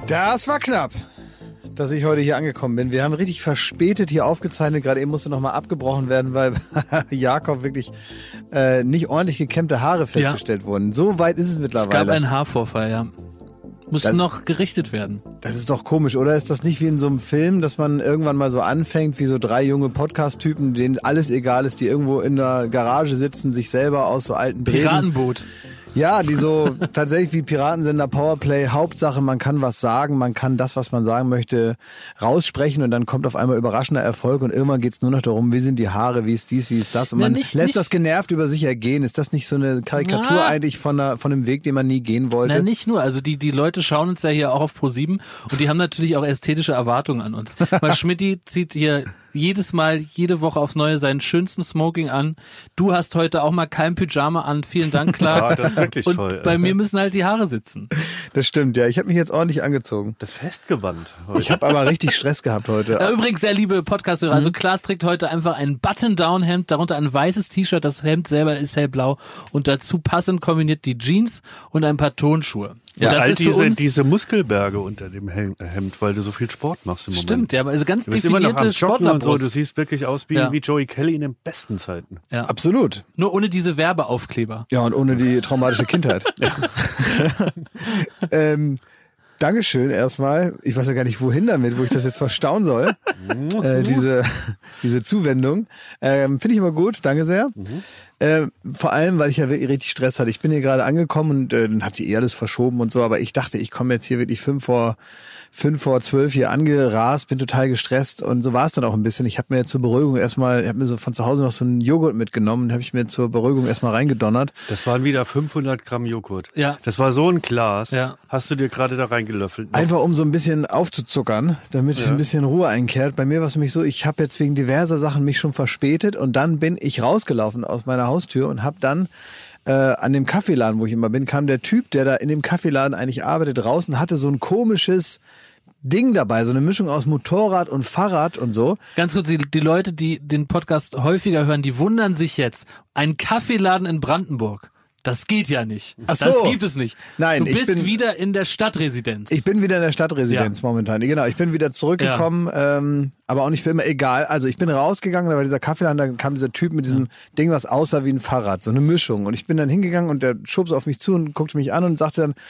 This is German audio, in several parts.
Das war knapp, dass ich heute hier angekommen bin. Wir haben richtig verspätet hier aufgezeichnet. Gerade eben musste nochmal abgebrochen werden, weil Jakob wirklich nicht ordentlich gekämmte Haare festgestellt wurden. So weit ist es mittlerweile. Es gab einen Haarvorfall, ja. Musste noch gerichtet werden. Das ist doch komisch, oder? Ist das nicht wie in so einem Film, dass man irgendwann mal so anfängt, wie so 3 junge Podcast-Typen, denen alles egal ist, die irgendwo in der Garage sitzen, sich selber aus so alten Drähten... Piratenboot. Ja, die so tatsächlich wie Piratensender Powerplay, Hauptsache man kann was sagen, man kann das, was man sagen möchte, raussprechen und dann kommt auf einmal überraschender Erfolg und irgendwann geht's nur noch darum, wie sind die Haare, wie ist dies, wie ist das und man lässt das genervt über sich ergehen. Ist das nicht so eine Karikatur eigentlich von einem Weg, den man nie gehen wollte? Na, nicht nur, also die Leute schauen uns ja hier auch auf Pro7 und die haben natürlich auch ästhetische Erwartungen an uns. Weil Schmidti zieht hier jedes Mal, jede Woche aufs Neue seinen schönsten Smoking an. Du hast heute auch mal kein Pyjama an. Vielen Dank, Klaas. Ja, das ist wirklich und toll. Bei mir müssen halt die Haare sitzen. Das stimmt, ja. Ich habe mich jetzt ordentlich angezogen. Das Festgewand. Heute. Ich habe aber richtig Stress gehabt heute. Übrigens, sehr liebe Podcast-Hörer, also Klaas trägt heute einfach ein Button-Down-Hemd, darunter ein weißes T-Shirt, das Hemd selber ist hellblau und dazu passend kombiniert die Jeans und ein paar Tonschuhe. Ja, das all ist für uns diese Muskelberge unter dem Hemd, weil du so viel Sport machst im Moment. Stimmt, ja, aber also ganz du bist immer noch am definierte Joggen und so. Sportlerbrust. Du siehst wirklich aus wie Joey Kelly in den besten Zeiten. Ja. Absolut. Nur ohne diese Werbeaufkleber. Ja, und ohne die traumatische Kindheit. Dankeschön erstmal. Ich weiß ja gar nicht, wohin damit, wo ich das jetzt verstauen soll. Diese Zuwendung. Finde ich immer gut. Danke sehr. Vor allem, weil ich ja wirklich richtig Stress hatte. Ich bin hier gerade angekommen und dann hat sich alles verschoben und so, aber ich dachte, ich komme jetzt hier wirklich 5 vor 12 hier angerast, bin total gestresst und so war es dann auch ein bisschen. Ich habe mir zur Beruhigung ich habe mir so von zu Hause noch so einen Joghurt mitgenommen, den habe ich mir zur Beruhigung erstmal reingedonnert. Das waren wieder 500 Gramm Joghurt. Ja. Das war so ein Glas. Ja. Hast du dir gerade da reingelöffelt? Einfach um so ein bisschen aufzuzuckern, damit ein bisschen Ruhe einkehrt. Bei mir war es nämlich so, ich habe jetzt wegen diverser Sachen mich schon verspätet und dann bin ich rausgelaufen aus meiner Haustür und habe dann an dem Kaffeeladen, wo ich immer bin, kam der Typ, der da in dem Kaffeeladen eigentlich arbeitet, raus und hatte so ein komisches Ding dabei, so eine Mischung aus Motorrad und Fahrrad und so. Ganz kurz, die Leute, die den Podcast häufiger hören, die wundern sich jetzt. Ein Kaffeeladen in Brandenburg. Das geht ja nicht. Ach so. Das gibt es nicht. Nein, du bist wieder in der Stadtresidenz. Ich bin wieder in der Stadtresidenz momentan. Genau, ich bin wieder zurückgekommen, aber auch nicht für immer, egal. Also ich bin rausgegangen, da war dieser Kaffeeladen, da kam dieser Typ mit diesem Ding, was aussah wie ein Fahrrad, so eine Mischung. Und ich bin dann hingegangen und der schubst auf mich zu und guckte mich an und sagte dann,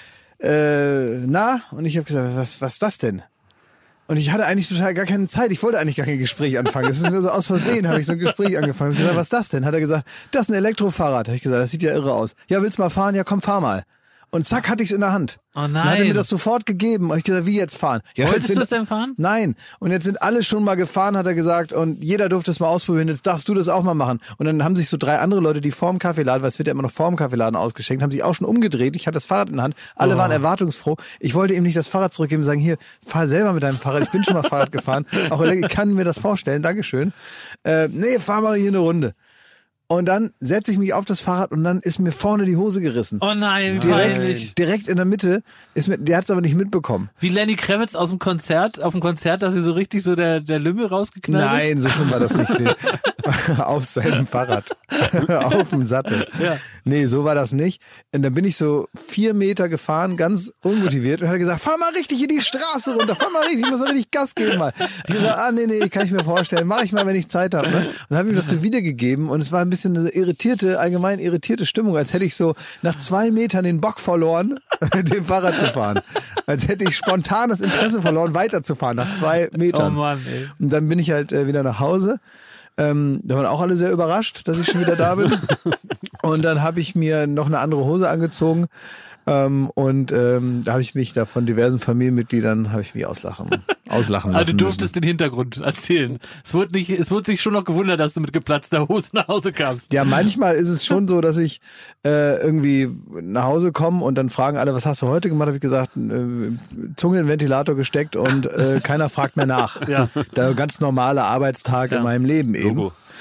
na? Und ich habe gesagt, was ist das denn? Und ich hatte eigentlich total gar keine Zeit. Ich wollte eigentlich gar kein Gespräch anfangen. Das ist nur so aus Versehen, habe ich so ein Gespräch angefangen. Ich gesagt, was ist das denn? Hat er gesagt, das ist ein Elektrofahrrad. Habe ich gesagt, das sieht ja irre aus. Ja, willst mal fahren? Ja, komm, fahr mal. Und zack, hatte ich es in der Hand. Oh nein. Dann hat er mir das sofort gegeben. Und ich gesagt, wie jetzt fahren? Ja, wolltest du es denn fahren? Nein. Und jetzt sind alle schon mal gefahren, hat er gesagt. Und jeder durfte es mal ausprobieren. Jetzt darfst du das auch mal machen. Und dann haben sich so 3 andere Leute, die vorm Kaffeeladen, weil es wird ja immer noch vorm Kaffeeladen ausgeschenkt, haben sich auch schon umgedreht. Ich hatte das Fahrrad in der Hand. Alle waren erwartungsfroh. Ich wollte ihm nicht das Fahrrad zurückgeben und sagen, hier, fahr selber mit deinem Fahrrad. Ich bin schon mal Fahrrad gefahren. Auch ich kann mir das vorstellen. Dankeschön. Nee, fahr mal hier eine Runde. Und dann setze ich mich auf das Fahrrad und dann ist mir vorne die Hose gerissen. Oh nein, peinlich. Direkt in der Mitte. Der hat es aber nicht mitbekommen. Wie Lenny Kravitz auf dem Konzert, dass sie so richtig so der Lümmel rausgeknallt ist? Nein, so schlimm war das nicht. Nee. Auf seinem Fahrrad. Auf dem Sattel. Ja. Nee, so war das nicht. Und dann bin ich so 4 Meter gefahren, ganz unmotiviert und hat gesagt, fahr mal richtig in die Straße runter, fahr mal richtig, ich muss mal richtig Gas geben mal. Ich gesagt, nee, kann ich mir vorstellen, mache ich mal, wenn ich Zeit habe. Ne? Und habe ihm das so wiedergegeben und es war ein bisschen eine allgemein irritierte Stimmung, als hätte ich so nach 2 Metern den Bock verloren, den Fahrrad zu fahren. Als hätte ich spontan das Interesse verloren, weiterzufahren nach 2 Metern. Oh Mann, ey. Und dann bin ich halt wieder nach Hause. Da waren auch alle sehr überrascht, dass ich schon wieder da bin. Und dann habe ich mir noch eine andere Hose angezogen. Da habe ich mich da von diversen Familienmitgliedern auslachen lassen. Also du durftest den Hintergrund erzählen. Es wurde sich schon noch gewundert, dass du mit geplatzter Hose nach Hause kamst. Ja, manchmal ist es schon so, dass ich irgendwie nach Hause komme und dann fragen alle, was hast du heute gemacht? Habe ich gesagt, Zunge in den Ventilator gesteckt und keiner fragt mehr nach. Ja. Der ganz normale Arbeitstag in meinem Leben eben. Logo.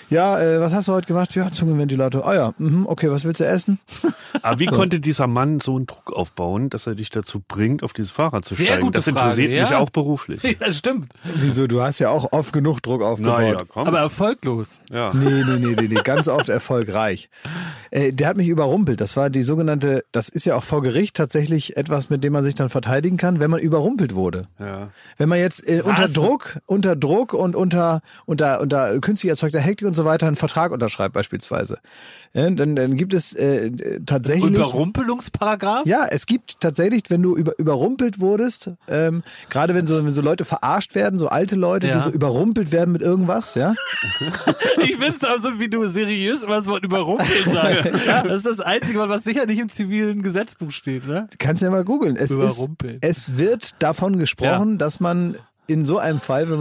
Ja, was hast du heute gemacht? Ja, Zungenventilator. Ah ja, okay, was willst du essen? Aber wie konnte dieser Mann so einen Druck aufbauen, dass er dich dazu bringt, auf dieses Fahrrad zu Sehr steigen? gute Das interessiert Frage, mich ja. auch beruflich. Ja, stimmt. Wieso? Du hast ja auch oft genug Druck aufgebaut. Naja, komm. Aber erfolglos. Ja. Nee, ganz oft erfolgreich. Der hat mich überrumpelt. Das war die sogenannte, das ist ja auch vor Gericht tatsächlich etwas, mit dem man sich dann verteidigen kann, wenn man überrumpelt wurde. Ja. Wenn man jetzt unter Druck und unter künstlich erzeugter Hektik und so weiter einen Vertrag unterschreibt beispielsweise, dann gibt es tatsächlich... Überrumpelungsparagraf? Ja, es gibt tatsächlich, wenn du überrumpelt wurdest, gerade wenn so Leute verarscht werden, so alte Leute, die so überrumpelt werden mit irgendwas, ja. Ich find's da so, wie du seriös immer das Wort überrumpeln sagst. Das ist das einzige Wort, was sicher nicht im zivilen Gesetzbuch steht, ne? Kannst ja mal googeln. Überrumpeln. Es wird davon gesprochen, dass man in so einem Fall, wenn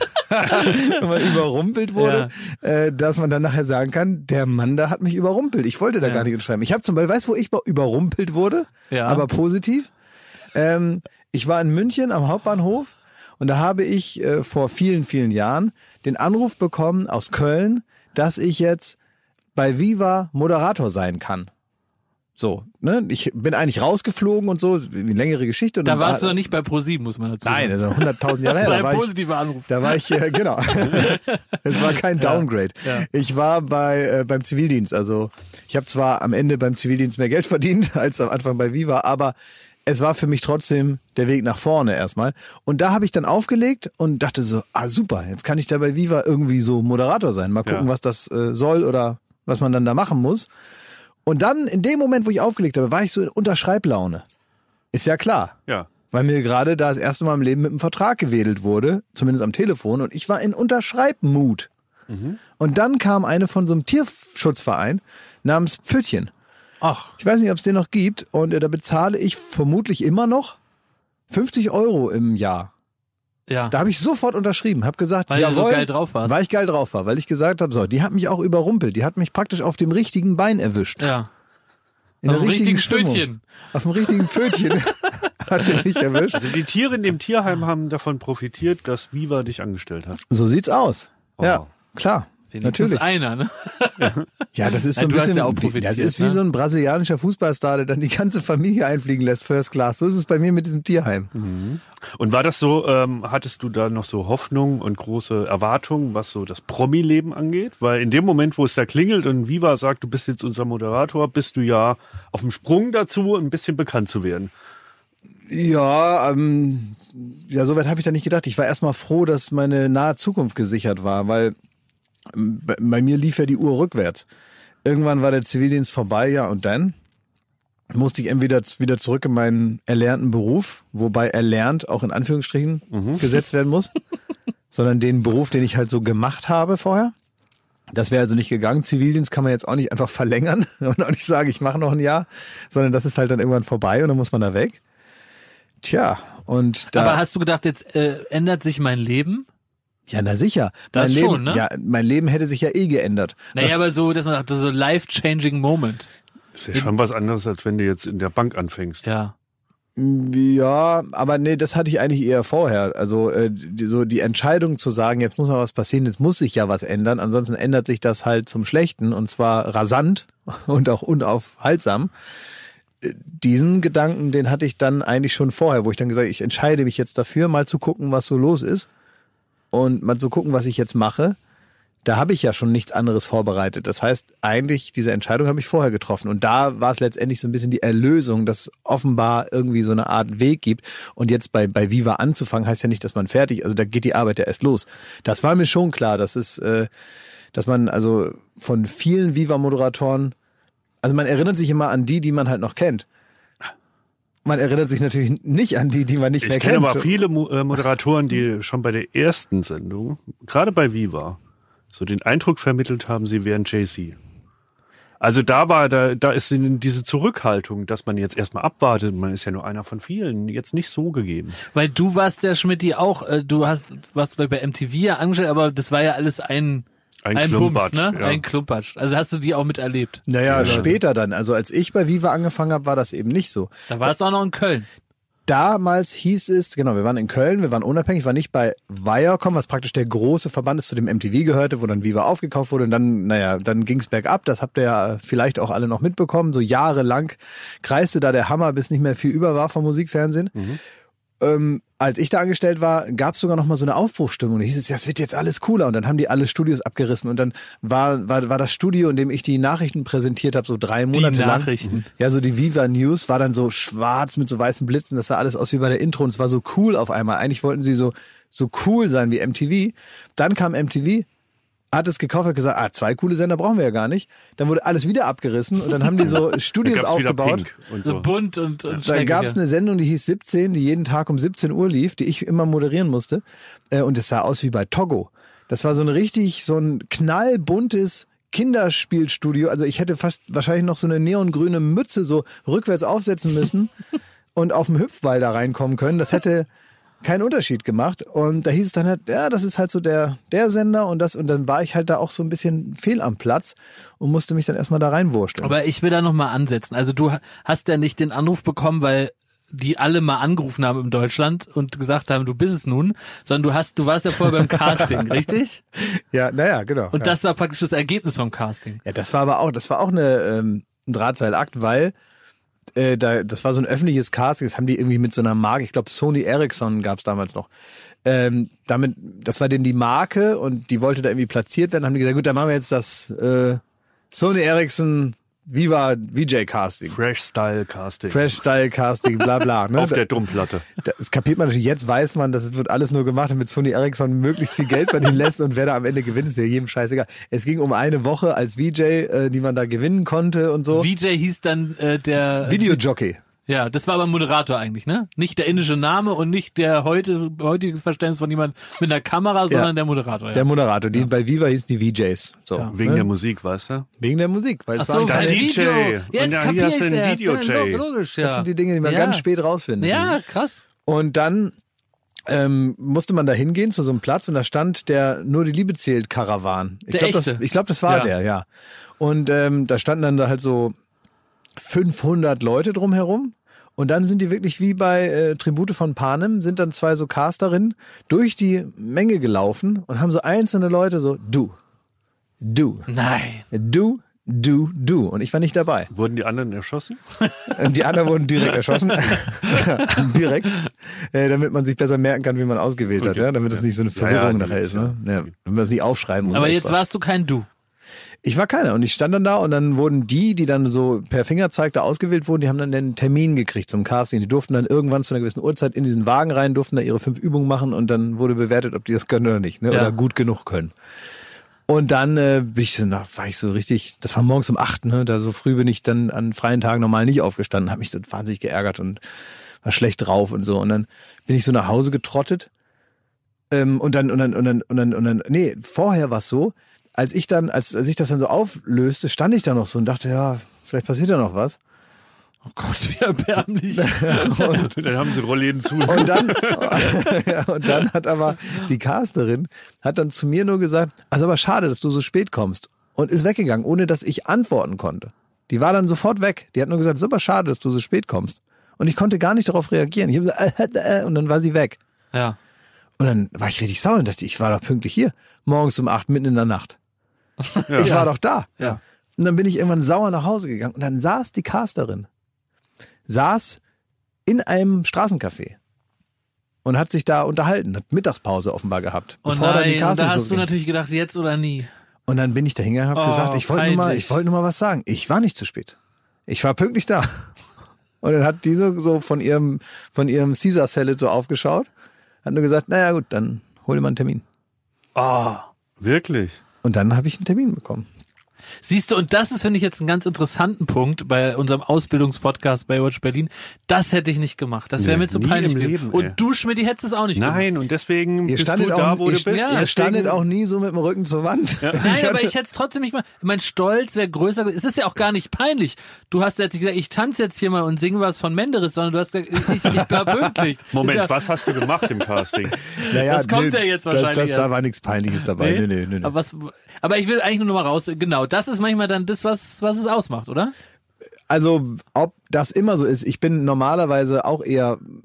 man überrumpelt wurde, dass man dann nachher sagen kann, der Mann da hat mich überrumpelt. Ich wollte da gar nicht unterschreiben. Ich habe zum Beispiel, weißt du, wo ich überrumpelt wurde? Ja. Aber positiv. Ich war in München am Hauptbahnhof und da habe ich vor vielen, vielen Jahren den Anruf bekommen aus Köln, dass ich jetzt bei Viva Moderator sein kann. So, ne? Ich bin eigentlich rausgeflogen und so, eine längere Geschichte. Und da warst du noch nicht bei ProSieben, muss man dazu sagen. Nein, also 100.000 Jahre her. Das war ein positiver Anruf. Da war ich, genau. Es war kein Downgrade. Ja. Ich war beim Zivildienst. Also ich habe zwar am Ende beim Zivildienst mehr Geld verdient als am Anfang bei Viva, aber es war für mich trotzdem der Weg nach vorne erstmal. Und da habe ich dann aufgelegt und dachte so, super, jetzt kann ich da bei Viva irgendwie so Moderator sein. Mal gucken, was das soll oder was man dann da machen muss. Und dann, in dem Moment, wo ich aufgelegt habe, war ich so in Unterschreiblaune. Ist ja klar. Ja. Weil mir gerade da das erste Mal im Leben mit einem Vertrag gewedelt wurde, zumindest am Telefon, und ich war in Unterschreibmut. Und dann kam eine von so einem Tierschutzverein namens Pfötchen. Ach. Ich weiß nicht, ob es den noch gibt, und da bezahle ich vermutlich immer noch 50 € im Jahr. Ja. Da habe ich sofort unterschrieben, habe gesagt, weil jawohl, du so geil drauf warst. weil ich geil drauf war, weil ich gesagt habe, so, die hat mich auch überrumpelt, die hat mich praktisch auf dem richtigen Bein erwischt. Ja. In auf der dem richtigen Stimmung. Pfötchen. Auf dem richtigen Pfötchen hat sie mich erwischt. Also die Tiere in dem Tierheim haben davon profitiert, dass Viva dich angestellt hat. So sieht's aus. Oh. Ja, klar. Wenigstens Natürlich. einer, ne? Ja, das ist so ein Du hast bisschen, ja auch profitiert, das ist wie ne? so ein brasilianischer Fußballstar, der dann die ganze Familie einfliegen lässt, First Class. So ist es bei mir mit diesem Tierheim. Und war das so, hattest du da noch so Hoffnung und große Erwartungen, was so das Promi-Leben angeht? Weil in dem Moment, wo es da klingelt und Viva sagt, du bist jetzt unser Moderator, bist du ja auf dem Sprung dazu, ein bisschen bekannt zu werden. Ja, so weit habe ich da nicht gedacht. Ich war erstmal froh, dass meine nahe Zukunft gesichert war, weil bei mir lief ja die Uhr rückwärts. Irgendwann war der Zivildienst vorbei, ja, und dann musste ich entweder wieder zurück in meinen erlernten Beruf, wobei erlernt auch in Anführungsstrichen gesetzt werden muss, sondern den Beruf, den ich halt so gemacht habe vorher. Das wäre also nicht gegangen. Zivildienst kann man jetzt auch nicht einfach verlängern und auch nicht sagen, ich mache noch ein Jahr, sondern das ist halt dann irgendwann vorbei und dann muss man da weg. Tja, und da... Aber hast du gedacht, jetzt ändert sich mein Leben? Ja, na sicher. Das mein schon, Leben, ne? Ja, mein Leben hätte sich ja geändert. Naja, aber so, dass man sagt, das ist so life-changing Moment. Ist ja schon was anderes, als wenn du jetzt in der Bank anfängst. Ja. Ja, aber nee, das hatte ich eigentlich eher vorher. Also so die Entscheidung zu sagen, jetzt muss mal was passieren, jetzt muss sich ja was ändern, ansonsten ändert sich das halt zum Schlechten und zwar rasant und auch unaufhaltsam. Diesen Gedanken, den hatte ich dann eigentlich schon vorher, wo ich dann gesagt habe, ich entscheide mich jetzt dafür, mal zu gucken, was so los ist. Und mal zu gucken, was ich jetzt mache, da habe ich ja schon nichts anderes vorbereitet. Das heißt, eigentlich, diese Entscheidung habe ich vorher getroffen. Und da war es letztendlich so ein bisschen die Erlösung, dass offenbar irgendwie so eine Art Weg gibt. Und jetzt bei Viva anzufangen, heißt ja nicht, dass man fertig, also da geht die Arbeit ja erst los. Das war mir schon klar, dass man also von vielen Viva-Moderatoren, also man erinnert sich immer an die man halt noch kennt. Man erinnert sich natürlich nicht an die man nicht mehr kennt. Ich kenne aber viele Moderatoren, die schon bei der ersten Sendung, gerade bei Viva, so den Eindruck vermittelt haben, sie wären Jay-Z. Also da ist diese Zurückhaltung, dass man jetzt erstmal abwartet, man ist ja nur einer von vielen, jetzt nicht so gegeben. Weil du warst der Schmidti auch, warst glaube ich bei MTV ja angestellt, aber das war ja alles ein Klumpatsch, Bums, ne? ja. Ein Klumpatsch. Also hast du die auch miterlebt? Naja, später dann. Also als ich bei Viva angefangen habe, war das eben nicht so. Da war es auch noch in Köln. damals hieß es, genau, wir waren in Köln, wir waren unabhängig, war nicht bei Viacom, was praktisch der große Verband ist, zu dem MTV gehörte, wo dann Viva aufgekauft wurde und dann ging's bergab, das habt ihr ja vielleicht auch alle noch mitbekommen, so jahrelang kreiste da der Hammer, bis nicht mehr viel über war vom Musikfernsehen. Als ich da angestellt war, gab es sogar noch mal so eine Aufbruchsstimmung. Da hieß es, ja, es wird jetzt alles cooler. Und dann haben die alle Studios abgerissen. Und dann war das Studio, in dem ich die Nachrichten präsentiert habe, so 3 Monate lang. Die Nachrichten? Ja, so die Viva News war dann so schwarz mit so weißen Blitzen. Das sah alles aus wie bei der Intro. Und es war so cool auf einmal. Eigentlich wollten sie so cool sein wie MTV. Dann kam MTV, hat es gekauft, hat gesagt, 2 coole Sender brauchen wir ja gar nicht. Dann wurde alles wieder abgerissen und dann haben die so Studios aufgebaut. Und so bunt und dann gab es eine Sendung, die hieß 17, die jeden Tag um 17 Uhr lief, die ich immer moderieren musste. Und es sah aus wie bei Togo. Das war so ein knallbuntes Kinderspielstudio. Also ich hätte fast wahrscheinlich noch so eine neongrüne Mütze so rückwärts aufsetzen müssen und auf dem Hüpfball da reinkommen können. Das hätte keinen Unterschied gemacht. Und da hieß es dann halt, ja, das ist halt so der Sender und dann war ich halt da auch so ein bisschen fehl am Platz und musste mich dann erstmal da reinwursteln. Aber ich will da nochmal ansetzen. Also du hast ja nicht den Anruf bekommen, weil die alle mal angerufen haben in Deutschland und gesagt haben, du bist es nun, sondern du warst ja vorher beim Casting, richtig? Ja, genau. Und das war praktisch das Ergebnis vom Casting. Ja, das war auch ein Drahtseilakt, weil das war so ein öffentliches Casting, das haben die irgendwie mit so einer Marke, ich glaube Sony Ericsson gab es damals noch. Das war denen die Marke und die wollte da irgendwie platziert werden, haben die gesagt, gut, dann machen wir jetzt das Sony Ericsson Viva VJ Casting. Fresh Style Casting, bla bla. Ne? Auf der Dummplatte. Das kapiert man natürlich, jetzt weiß man, das wird alles nur gemacht, damit Sony Ericsson möglichst viel Geld verdienen lässt und wer da am Ende gewinnt, ist ja jedem scheißegal. Es ging um eine Woche als VJ, die man da gewinnen konnte und so. VJ hieß dann der Videojockey. Ja, das war aber ein Moderator eigentlich, ne? Nicht der indische Name und nicht der heutiges Verständnis von jemand mit einer Kamera, sondern der Moderator. Ja. Der Moderator, die bei Viva hießen die VJs. So, ja. Wegen der Musik, weißt du? Wegen der Musik, weil es war ein DJ. Jetzt kapier ich's erst. Video-J. Logisch, ja. Das sind die Dinge, die man ganz spät rausfindet. Ja, krass. Und dann musste man da hingehen zu so einem Platz und da stand der Nur die Liebe zählt Karawan. Ich glaube, das war der, ja. Und da standen dann da halt so 500 Leute drumherum. Und dann sind die wirklich wie bei Tribute von Panem, sind dann 2 so Casterinnen durch die Menge gelaufen und haben so einzelne Leute so, du. Nein. Du. Und ich war nicht dabei. Wurden die anderen erschossen? Die anderen wurden direkt erschossen. Direkt. Damit man sich besser merken kann, wie man ausgewählt hat. Ja? Damit es nicht so eine Verwirrung nachher ist. Ne? Ja, damit man das nicht aufschreiben muss. Aber jetzt warst du kein Du. Ich war keiner und ich stand dann da und dann wurden die dann so per Fingerzeig da ausgewählt wurden, die haben dann einen Termin gekriegt zum Casting. Die durften dann irgendwann zu einer gewissen Uhrzeit in diesen Wagen rein, durften da ihre 5 Übungen machen und dann wurde bewertet, ob die das können oder nicht, ne? Oder gut genug können. Und dann war ich so richtig, das war morgens um 8, ne? Da so früh bin ich dann an freien Tagen normal nicht aufgestanden, habe mich so wahnsinnig geärgert und war schlecht drauf und so. Und dann bin ich so nach Hause getrottet. Und dann, vorher war es so, als ich das dann so auflöste, stand ich da noch so und dachte, ja, vielleicht passiert da noch was. Oh Gott, wie erbärmlich. Und dann haben sie Rollläden zu. Und dann hat aber die Casterin hat dann zu mir nur gesagt, also aber schade, dass du so spät kommst. Und ist weggegangen, ohne dass ich antworten konnte. Die war dann sofort weg. Die hat nur gesagt, es ist aber schade, dass du so spät kommst. Und ich konnte gar nicht darauf reagieren. Ich habe gesagt, und dann war sie weg. Ja. Und dann war ich richtig sauer und dachte, ich war doch pünktlich hier. Morgens um 8, mitten in der Nacht. Ja. Ich war doch da. Ja. Und dann bin ich irgendwann sauer nach Hause gegangen. Und dann saß die Casterin. Saß in einem Straßencafé. Und hat sich da unterhalten. Hat Mittagspause offenbar gehabt. Oh bevor nein, dann die Casting da hast du natürlich gedacht, jetzt oder nie. Und dann bin ich da hingegangen und habe gesagt, ich wollte nur mal was sagen. Ich war nicht zu spät. Ich war pünktlich da. Und dann hat die so von ihrem Caesar Salad so aufgeschaut. Hat nur gesagt, naja gut, dann hol dir mal einen Termin. Oh. Wirklich? Und dann habe ich einen Termin bekommen. Siehst du, und das ist, finde ich, jetzt einen ganz interessanten Punkt bei unserem Ausbildungspodcast Baywatch Berlin. Das hätte ich nicht gemacht. Das wäre mir zu peinlich gewesen. Und du, Schmidti, hättest es auch nicht gemacht. Nein, und deswegen bist du da, wo du bist. Ihr standet auch nie so mit dem Rücken zur Wand. Ja. Nein, aber ich hätte es trotzdem nicht mal. Mein Stolz wäre größer. Es ist ja auch gar nicht peinlich. Du hast jetzt nicht gesagt, ich tanze jetzt hier mal und singe was von Menderes, sondern du hast gesagt, ich war pünktlich. Moment, was hast du gemacht im Casting? Naja, das kommt ja jetzt wahrscheinlich. Da war nichts Peinliches dabei. Nee. Aber ich will eigentlich nur noch mal raus. Genau, das ist manchmal dann das, was es ausmacht, oder? Also, ob das immer so ist, ich bin normalerweise auch eher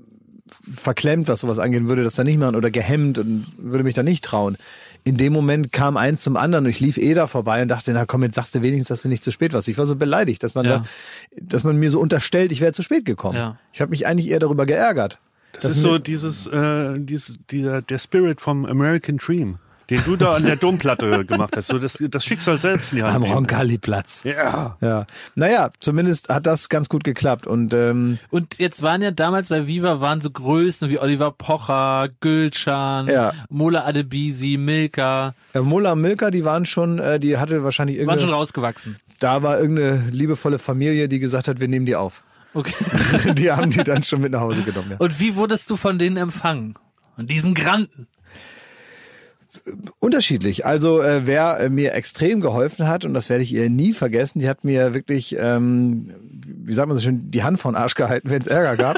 verklemmt, was sowas angehen, würde das dann nicht machen oder gehemmt und würde mich da nicht trauen. In dem Moment kam eins zum anderen und ich lief da vorbei und dachte, na komm, jetzt sagst du wenigstens, dass du nicht zu spät warst. Ich war so beleidigt, dass man dass man mir so unterstellt, ich wäre zu spät gekommen. Ja. Ich habe mich eigentlich eher darüber geärgert. Das ist so der Spirit vom American Dream, den du da an der Domplatte gemacht hast. So das Schicksal selbst in die Hand. Am Roncalli-Platz. Ja. Naja, zumindest hat das ganz gut geklappt. Und jetzt waren ja damals bei Viva so Größen wie Oliver Pocher, Gülcan, Mola Adebisi, Milka. Mola und Milka, die waren schon, die hatte wahrscheinlich waren schon rausgewachsen. Da war irgendeine liebevolle Familie, die gesagt hat, wir nehmen die auf. Okay. Die haben die dann schon mit nach Hause genommen. Ja. Und wie wurdest du von denen empfangen? Von diesen Granden? Unterschiedlich. Also wer mir extrem geholfen hat, und das werde ich ihr nie vergessen, die hat mir wirklich, wie sagt man so schön, die Hand vor den Arsch gehalten, wenn es Ärger gab.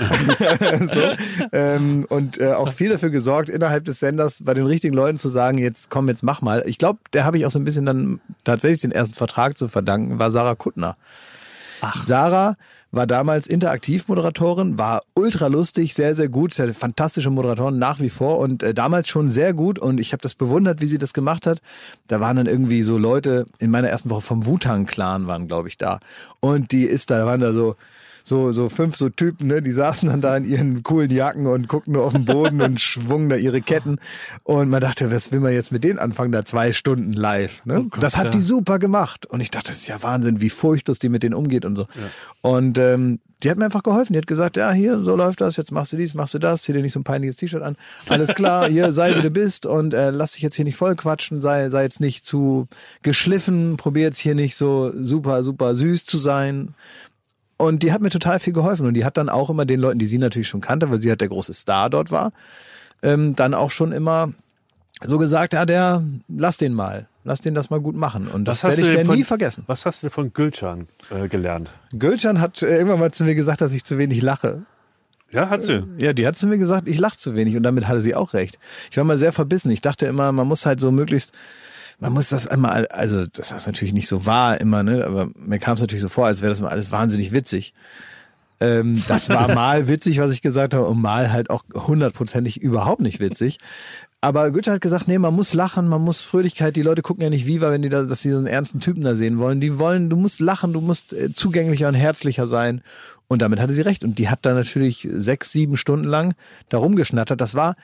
Und auch viel dafür gesorgt, innerhalb des Senders bei den richtigen Leuten zu sagen, jetzt komm, jetzt mach mal. Ich glaube, der habe ich auch so ein bisschen dann tatsächlich den ersten Vertrag zu verdanken, war Sarah Kuttner. Ach. Sarah war damals Interaktivmoderatorin, war ultra lustig, sehr, sehr gut, sehr fantastische Moderatorin nach wie vor und damals schon sehr gut und ich habe das bewundert, wie sie das gemacht hat. Da waren dann irgendwie so Leute in meiner ersten Woche vom Wu-Tang-Clan waren, glaube ich, da und waren da so 5 so Typen, ne, die saßen dann da in ihren coolen Jacken und guckten nur auf den Boden und schwungen da ihre Ketten. Und man dachte, was will man jetzt mit denen anfangen, da 2 Stunden live, ne? Oh Gott, das hat die super gemacht. Und ich dachte, das ist ja Wahnsinn, wie furchtlos die mit denen umgeht und so. Ja. Und die hat mir einfach geholfen. Die hat gesagt, ja, hier, so läuft das, jetzt machst du dies, machst du das, zieh dir nicht so ein peinliches T-Shirt an. Alles klar, hier, sei wie du bist und lass dich jetzt hier nicht voll quatschen, sei jetzt nicht zu geschliffen, probier jetzt hier nicht so super, super süß zu sein. Und die hat mir total viel geholfen. Und die hat dann auch immer den Leuten, die sie natürlich schon kannte, weil sie halt der große Star dort war, dann auch schon immer so gesagt, ja, lass den das mal gut machen. Und das werde ich dir nie vergessen. Was hast du von Gülcan gelernt? Gülcan hat irgendwann mal zu mir gesagt, dass ich zu wenig lache. Ja, hat sie. Ja, die hat zu mir gesagt, ich lache zu wenig. Und damit hatte sie auch recht. Ich war mal sehr verbissen. Ich dachte immer, man muss halt so möglichst... Man muss das einmal, also das ist natürlich nicht so wahr immer, ne? Aber mir kam es natürlich so vor, als wäre das mal alles wahnsinnig witzig. Das war mal witzig, was ich gesagt habe, und mal halt auch 100%ig überhaupt nicht witzig. Aber Goethe hat gesagt, nee, man muss lachen, man muss Fröhlichkeit. Die Leute gucken ja nicht Viva, wenn dass sie so einen ernsten Typen da sehen wollen. Du musst lachen, du musst zugänglicher und herzlicher sein. Und damit hatte sie recht. Und die hat da natürlich 6-7 Stunden lang da rumgeschnattert. Das war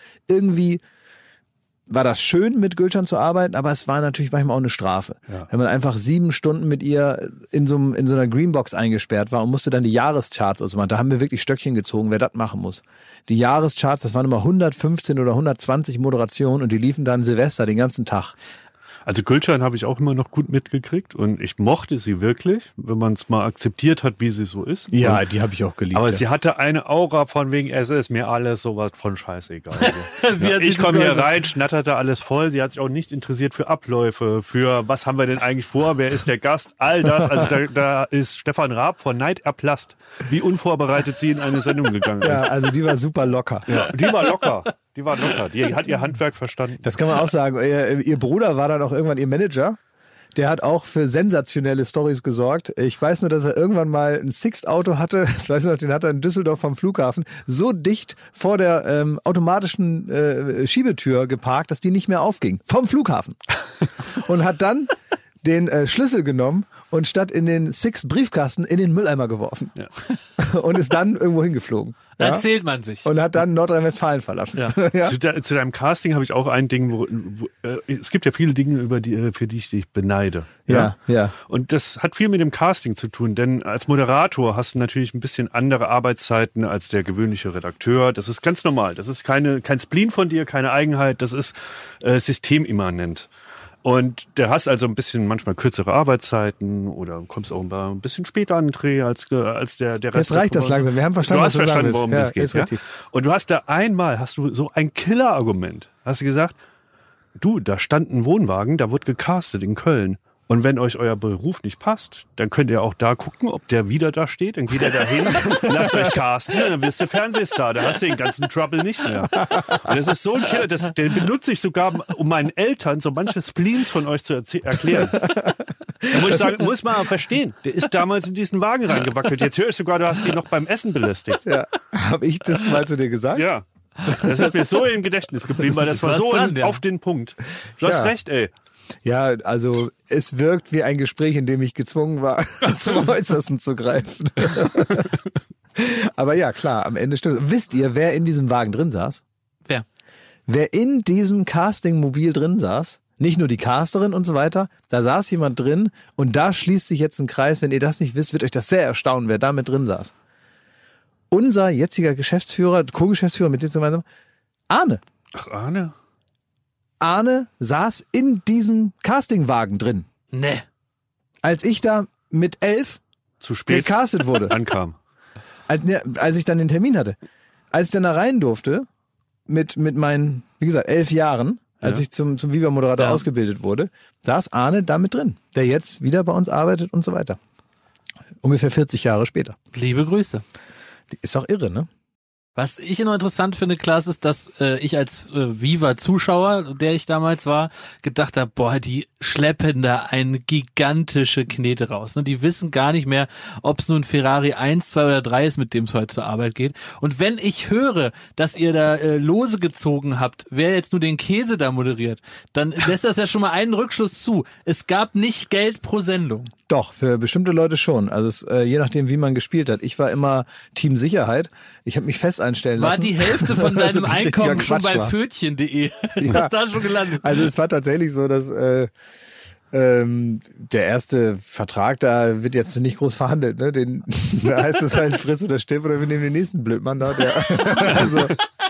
das schön, mit Gülcan zu arbeiten, aber es war natürlich manchmal auch eine Strafe. Ja. Wenn man einfach 7 Stunden mit ihr in so einer Greenbox eingesperrt war und musste dann die Jahrescharts ausmachen. Da haben wir wirklich Stöckchen gezogen, wer das machen muss. Die Jahrescharts, das waren immer 115 oder 120 Moderationen und die liefen dann Silvester den ganzen Tag. Also Gülcan habe ich auch immer noch gut mitgekriegt und ich mochte sie wirklich, wenn man es mal akzeptiert hat, wie sie so ist. Ja, und, die habe ich auch geliebt. Aber sie hatte eine Aura von wegen, es ist mir alles sowas von scheißegal. Ich komme hier rein, schnatterte alles voll. Sie hat sich auch nicht interessiert für Abläufe, für was haben wir denn eigentlich vor, wer ist der Gast, all das. Also da ist Stefan Raab vor Neid erblasst, wie unvorbereitet sie in eine Sendung gegangen ist. Ja, also die war super locker. Ja, die war locker. Die hat ihr Handwerk verstanden. Das kann man auch sagen. Ihr Bruder war dann auch irgendwann ihr Manager. Der hat auch für sensationelle Storys gesorgt. Ich weiß nur, dass er irgendwann mal ein Sixt-Auto hatte. Das weiß ich noch, den hat er in Düsseldorf vom Flughafen so dicht vor der automatischen Schiebetür geparkt, dass die nicht mehr aufging. Vom Flughafen. Und hat dann den Schlüssel genommen und statt in den Sixt-Briefkasten in den Mülleimer geworfen. Ja. Und ist dann irgendwo hingeflogen. Da erzählt man sich. Und hat dann Nordrhein-Westfalen verlassen. Ja. Ja. Zu deinem Casting habe ich auch ein Ding, wo es gibt ja viele Dinge, für die ich dich beneide. Ja. Und das hat viel mit dem Casting zu tun, denn als Moderator hast du natürlich ein bisschen andere Arbeitszeiten als der gewöhnliche Redakteur. Das ist ganz normal. Das ist kein Spleen von dir, keine Eigenheit. Das ist systemimmanent. Und du hast also ein bisschen manchmal kürzere Arbeitszeiten oder kommst auch ein bisschen später an den Dreh als der Rest. Jetzt reicht das langsam. Wir haben verstanden, was du verstanden, worum das geht. Ist richtig. Und du hast so ein Killer-Argument. Hast du gesagt, da stand ein Wohnwagen, da wurde gecastet in Köln. Und wenn euch euer Beruf nicht passt, dann könnt ihr auch da gucken, ob der wieder da steht. Dann geht ihr da hin, lasst euch casten und dann wirst du Fernsehstar. Da hast du den ganzen Trouble nicht mehr. Und das ist so ein Killer, den benutze ich sogar, um meinen Eltern so manche Spleens von euch zu erklären. Da muss ich sagen, muss man aber verstehen. Der ist damals in diesen Wagen reingewackelt. Jetzt höre ich sogar, du hast ihn noch beim Essen belästigt. Ja. Habe ich das mal zu dir gesagt? Ja. Das ist mir so im Gedächtnis geblieben, weil das war so dran, ja. auf den Punkt. Du hast recht, ey. Ja, also es wirkt wie ein Gespräch, in dem ich gezwungen war, zum Äußersten zu greifen. Aber ja, klar, am Ende stimmt. Wisst ihr, wer in diesem Wagen drin saß? Wer? Wer in diesem Castingmobil drin saß? Nicht nur die Casterin und so weiter, da saß jemand drin und da schließt sich jetzt ein Kreis. Wenn ihr das nicht wisst, wird euch das sehr erstaunen, wer da mit drin saß. Unser jetziger Geschäftsführer, Co-Geschäftsführer mit dem gemeinsam, Arne. Ach, Arne? Arne saß in diesem Castingwagen drin. Nee. Als ich da mit 11 zu spät gecastet wurde. Ankam. Als ich dann den Termin hatte. Als ich dann da rein durfte, mit meinen, wie gesagt, 11 Jahren, als ich zum Viva-Moderator ausgebildet wurde, saß Arne da mit drin, der jetzt wieder bei uns arbeitet und so weiter. Ungefähr 40 Jahre später. Liebe Grüße. Ist auch irre, ne? Was ich noch interessant finde, Klaas, ist, dass ich als Viva-Zuschauer, der ich damals war, gedacht habe, boah, die schleppen da eine gigantische Knete raus. Ne? Die wissen gar nicht mehr, ob es nun Ferrari 1, 2 oder 3 ist, mit dem es heute zur Arbeit geht. Und wenn ich höre, dass ihr da Lose gezogen habt, wer jetzt nur den Käse da moderiert, dann lässt das ja schon mal einen Rückschluss zu. Es gab nicht Geld pro Sendung. Doch, für bestimmte Leute schon. Also je nachdem, wie man gespielt hat. Ich war immer Team Sicherheit. Ich habe mich fest einstellen lassen. War die Hälfte von deinem Einkommen schon bei Pfötchen.de? Ist das da schon gelandet? Also es war tatsächlich so, dass der erste Vertrag, da wird jetzt nicht groß verhandelt. Ne? Da heißt es halt, friss oder stirb oder wir nehmen den nächsten Blödmann da. Also,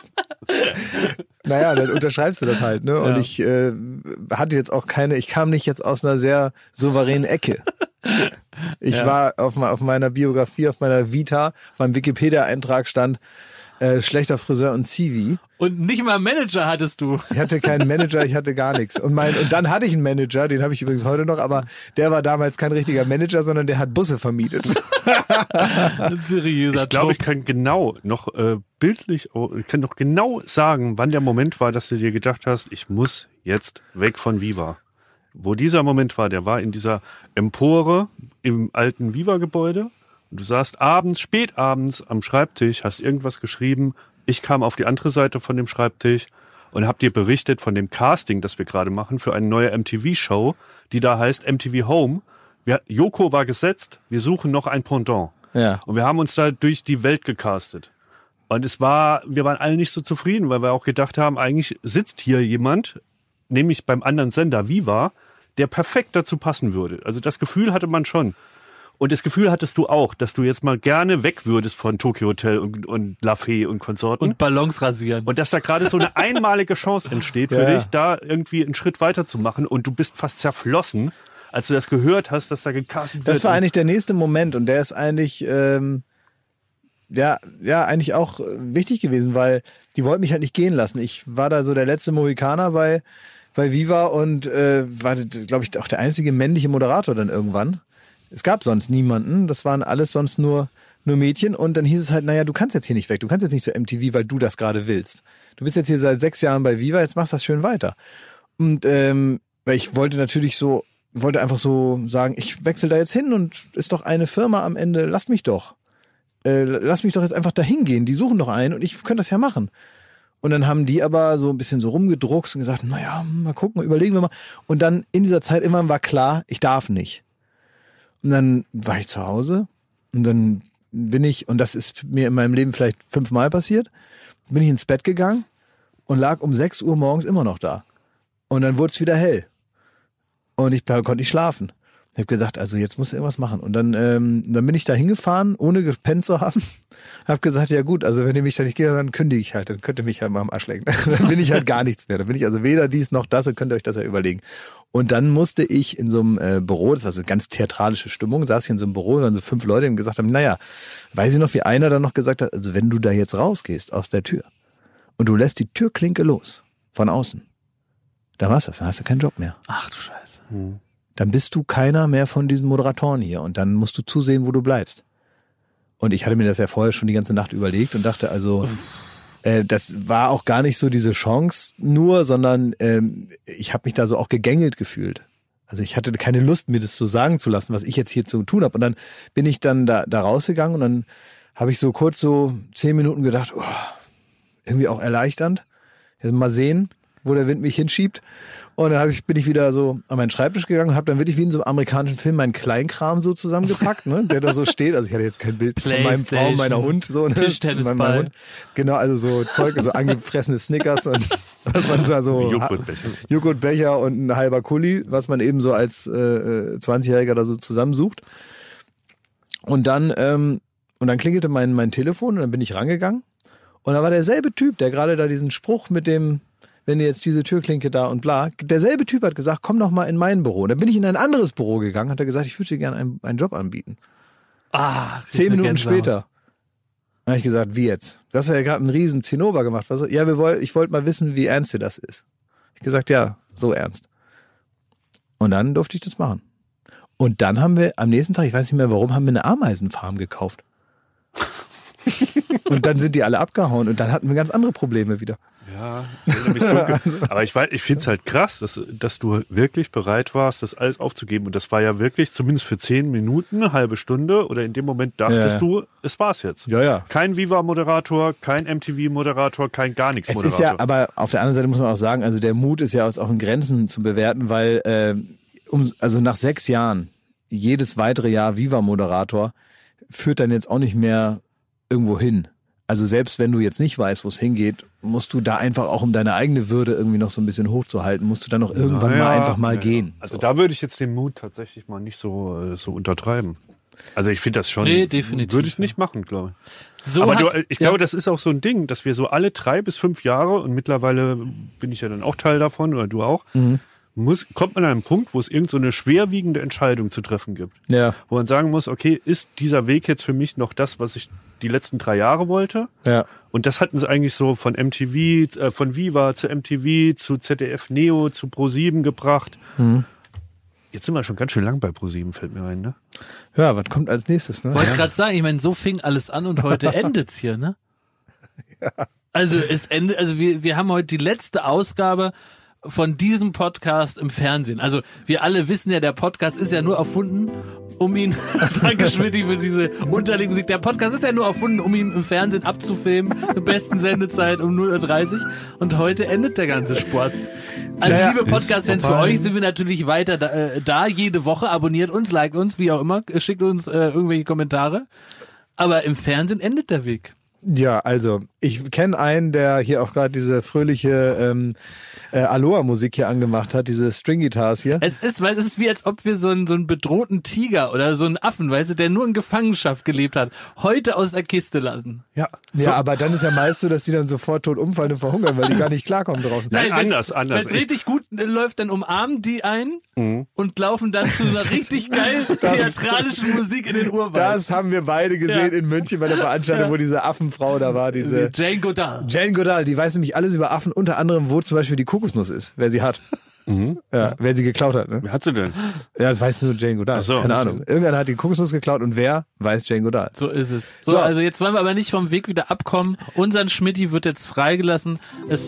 naja, dann unterschreibst du das halt. Ne? Und ich hatte jetzt auch ich kam nicht jetzt aus einer sehr souveränen Ecke. Ich war auf meiner Biografie, auf meiner Vita, auf meinem Wikipedia-Eintrag stand schlechter Friseur und Zivi. Und nicht mal Manager hattest du. Ich hatte keinen Manager, ich hatte gar nichts. Und dann hatte ich einen Manager, den habe ich übrigens heute noch, aber der war damals kein richtiger Manager, sondern der hat Busse vermietet. Ein seriöser Ich glaube, ich kann noch genau sagen, wann der Moment war, dass du dir gedacht hast, ich muss jetzt weg von Viva. Wo dieser Moment war, der war in dieser Empore im alten Viva-Gebäude. Und du saßt spätabends am Schreibtisch, hast irgendwas geschrieben. Ich kam auf die andere Seite von dem Schreibtisch und habe dir berichtet von dem Casting, das wir gerade machen für eine neue MTV-Show, die da heißt MTV Home. Joko war gesetzt, wir suchen noch ein Pendant. Ja. Und wir haben uns da durch die Welt gecastet. Und wir waren alle nicht so zufrieden, weil wir auch gedacht haben, eigentlich sitzt hier jemand, nämlich beim anderen Sender Viva, der perfekt dazu passen würde. Also das Gefühl hatte man schon. Und das Gefühl hattest du auch, dass du jetzt mal gerne weg würdest von Tokyo Hotel und La Fee und Konsorten. Und Ballons rasieren. Und dass da gerade so eine einmalige Chance entsteht für dich, da irgendwie einen Schritt weiter zu machen. Und du bist fast zerflossen, als du das gehört hast, dass da gecastet wird. Das war eigentlich der nächste Moment und der ist eigentlich, eigentlich auch wichtig gewesen, weil die wollten mich halt nicht gehen lassen. Ich war da so der letzte Mohikaner bei Viva und war, glaube ich, auch der einzige männliche Moderator dann irgendwann. Es gab sonst niemanden, das waren alles sonst nur Mädchen und dann hieß es halt, naja, du kannst jetzt hier nicht weg, du kannst jetzt nicht zu MTV, weil du das gerade willst. Du bist jetzt hier seit 6 Jahren bei Viva, jetzt machst du das schön weiter. Und weil ich wollte einfach so sagen, ich wechsle da jetzt hin und ist doch eine Firma am Ende, lass mich doch jetzt einfach dahin gehen, die suchen doch einen und ich könnte das ja machen. Und dann haben die aber so ein bisschen so rumgedruckst und gesagt, naja, mal gucken, überlegen wir mal. Und dann in dieser Zeit immer war klar, ich darf nicht. Und dann war ich zu Hause und dann bin ich, und das ist mir in meinem Leben vielleicht 5-mal passiert, bin ich ins Bett gegangen und lag um 6 Uhr morgens immer noch da. Und dann wurde es wieder hell. Und ich konnte nicht schlafen. Ich habe gedacht, also jetzt muss ich irgendwas machen. Und dann bin ich da hingefahren, ohne gepennt zu haben. Habe gesagt, ja gut, also wenn ihr mich da nicht geht, dann kündige ich halt. Dann könnt ihr mich halt mal am Arsch lecken. Dann bin ich halt gar nichts mehr. Dann bin ich also weder dies noch das und könnt ihr euch das ja überlegen. Und dann musste ich in so einem Büro, das war so eine ganz theatralische Stimmung, saß ich in so einem Büro, waren so 5 Leute, die gesagt haben, naja, weiß ich noch, wie einer dann noch gesagt hat, also wenn du da jetzt rausgehst aus der Tür und du lässt die Türklinke los von außen, dann war's das, dann hast du keinen Job mehr. Ach du Scheiße. dann bist du keiner mehr von diesen Moderatoren hier und dann musst du zusehen, wo du bleibst. Und ich hatte mir das ja vorher schon die ganze Nacht überlegt und dachte also, das war auch gar nicht so diese Chance nur, sondern ich habe mich da so auch gegängelt gefühlt. Also ich hatte keine Lust, mir das so sagen zu lassen, was ich jetzt hier zu tun habe. Und dann bin ich dann da rausgegangen und dann habe ich so kurz so 10 Minuten gedacht, irgendwie auch erleichternd. Jetzt mal sehen, wo der Wind mich hinschiebt. Und dann bin ich wieder so an meinen Schreibtisch gegangen und habe dann wirklich wie in so einem amerikanischen Film meinen Kleinkram so zusammengepackt, ne, der da so steht. Also ich hatte jetzt kein Bild von meinem Frau, meiner Hund, so, ne, Tischtennisball. Hund. Genau, also so Zeug, so angefressene Snickers und was man da so Joghurtbecher und ein halber Kuli, was man eben so als 20-Jähriger da so zusammensucht. Und dann klingelte mein Telefon und dann bin ich rangegangen und da war derselbe Typ, der gerade da diesen Spruch mit dem, wenn ihr jetzt diese Türklinke da und bla, derselbe Typ hat gesagt, komm doch mal in mein Büro. Und dann bin ich in ein anderes Büro gegangen, hat er gesagt, ich würde dir gerne einen Job anbieten. 10 Minuten später. Dann habe ich gesagt, wie jetzt? Du hast ja gerade einen riesen Zinnober gemacht. Was? Ja, ich wollte mal wissen, wie ernst dir das ist. Ich habe gesagt, ja, so ernst. Und dann durfte ich das machen. Und dann haben wir am nächsten Tag, ich weiß nicht mehr warum, haben wir eine Ameisenfarm gekauft. Und dann sind die alle abgehauen und dann hatten wir ganz andere Probleme wieder. Ja, aber ich finde es halt krass, dass du wirklich bereit warst, das alles aufzugeben. Und das war ja wirklich, zumindest für 10 Minuten, eine halbe Stunde, oder in dem Moment dachtest du, es war's jetzt. Ja. Kein Viva-Moderator, kein MTV-Moderator, kein gar nichts Moderator. Es ist ja, aber auf der anderen Seite muss man auch sagen, also der Mut ist ja auch in Grenzen zu bewerten, weil also nach 6 Jahren, jedes weitere Jahr Viva-Moderator führt dann jetzt auch nicht mehr irgendwo hin. Also selbst wenn du jetzt nicht weißt, wo es hingeht, musst du da einfach auch, um deine eigene Würde irgendwie noch so ein bisschen hochzuhalten, musst du dann noch irgendwann mal gehen. Also da würde ich jetzt den Mut tatsächlich mal nicht so untertreiben. Also ich finde das schon, definitiv, würde ich nicht machen, glaube ich. Aber ich glaube, das ist auch so ein Ding, dass wir so alle 3 bis 5 Jahre, und mittlerweile bin ich ja dann auch Teil davon, oder du auch, kommt man an einen Punkt, wo es irgend so eine schwerwiegende Entscheidung zu treffen gibt. Ja. Wo man sagen muss, okay, ist dieser Weg jetzt für mich noch das, was ich die letzten 3 Jahre wollte? Ja. Und das hatten sie eigentlich so von MTV, von Viva zu MTV, zu ZDF Neo, zu Pro7 gebracht. Jetzt sind wir schon ganz schön lang bei Pro7, fällt mir ein, ne? Ja, was kommt als nächstes, ne? Wollte gerade sagen, ich meine, so fing alles an und heute endet's hier, ne? Ja. Also wir haben heute die letzte Ausgabe von diesem Podcast im Fernsehen. Also wir alle wissen ja, der Podcast ist ja nur erfunden, um ihn, danke Schmidti für diese unterlegene Musik, der Podcast ist ja nur erfunden, um ihn im Fernsehen abzufilmen, zur besten Sendezeit um 0:30 Uhr, und heute endet der ganze Spaß. Also liebe Podcast-Fans, für euch sind wir natürlich weiter da jede Woche, abonniert uns, liked uns, wie auch immer, schickt uns irgendwelche Kommentare, aber im Fernsehen endet der Weg. Ja, also ich kenne einen, der hier auch gerade diese fröhliche Aloha-Musik hier angemacht hat, diese String-Guitars hier. Es ist wie, als ob wir so einen bedrohten Tiger oder so einen Affen, weißt du, der nur in Gefangenschaft gelebt hat, heute aus der Kiste lassen. Ja, ja, aber dann ist ja meist so, dass die dann sofort tot umfallen und verhungern, weil die gar nicht klarkommen draußen. Nein, anders. Wenn es richtig gut läuft, dann umarmen die einen und laufen dann zu einer richtig geil theatralischen Musik in den Urwald. Das haben wir beide gesehen in München bei der Veranstaltung, wo diese Affenfrau da war, diese Jane Goodall. Jane Goodall, die weiß nämlich alles über Affen, unter anderem, wo zum Beispiel die Kokosnuss ist, wer sie hat. Ja, wer sie geklaut hat. Ne? Wer hat sie denn? Ja, das weiß nur Jane Goodall. So, keine Ahnung. Irgendeiner hat die Kokosnuss geklaut und wer weiß Jane Goodall. So ist es. So, also jetzt wollen wir aber nicht vom Weg wieder abkommen. Unseren Schmidti wird jetzt freigelassen. Es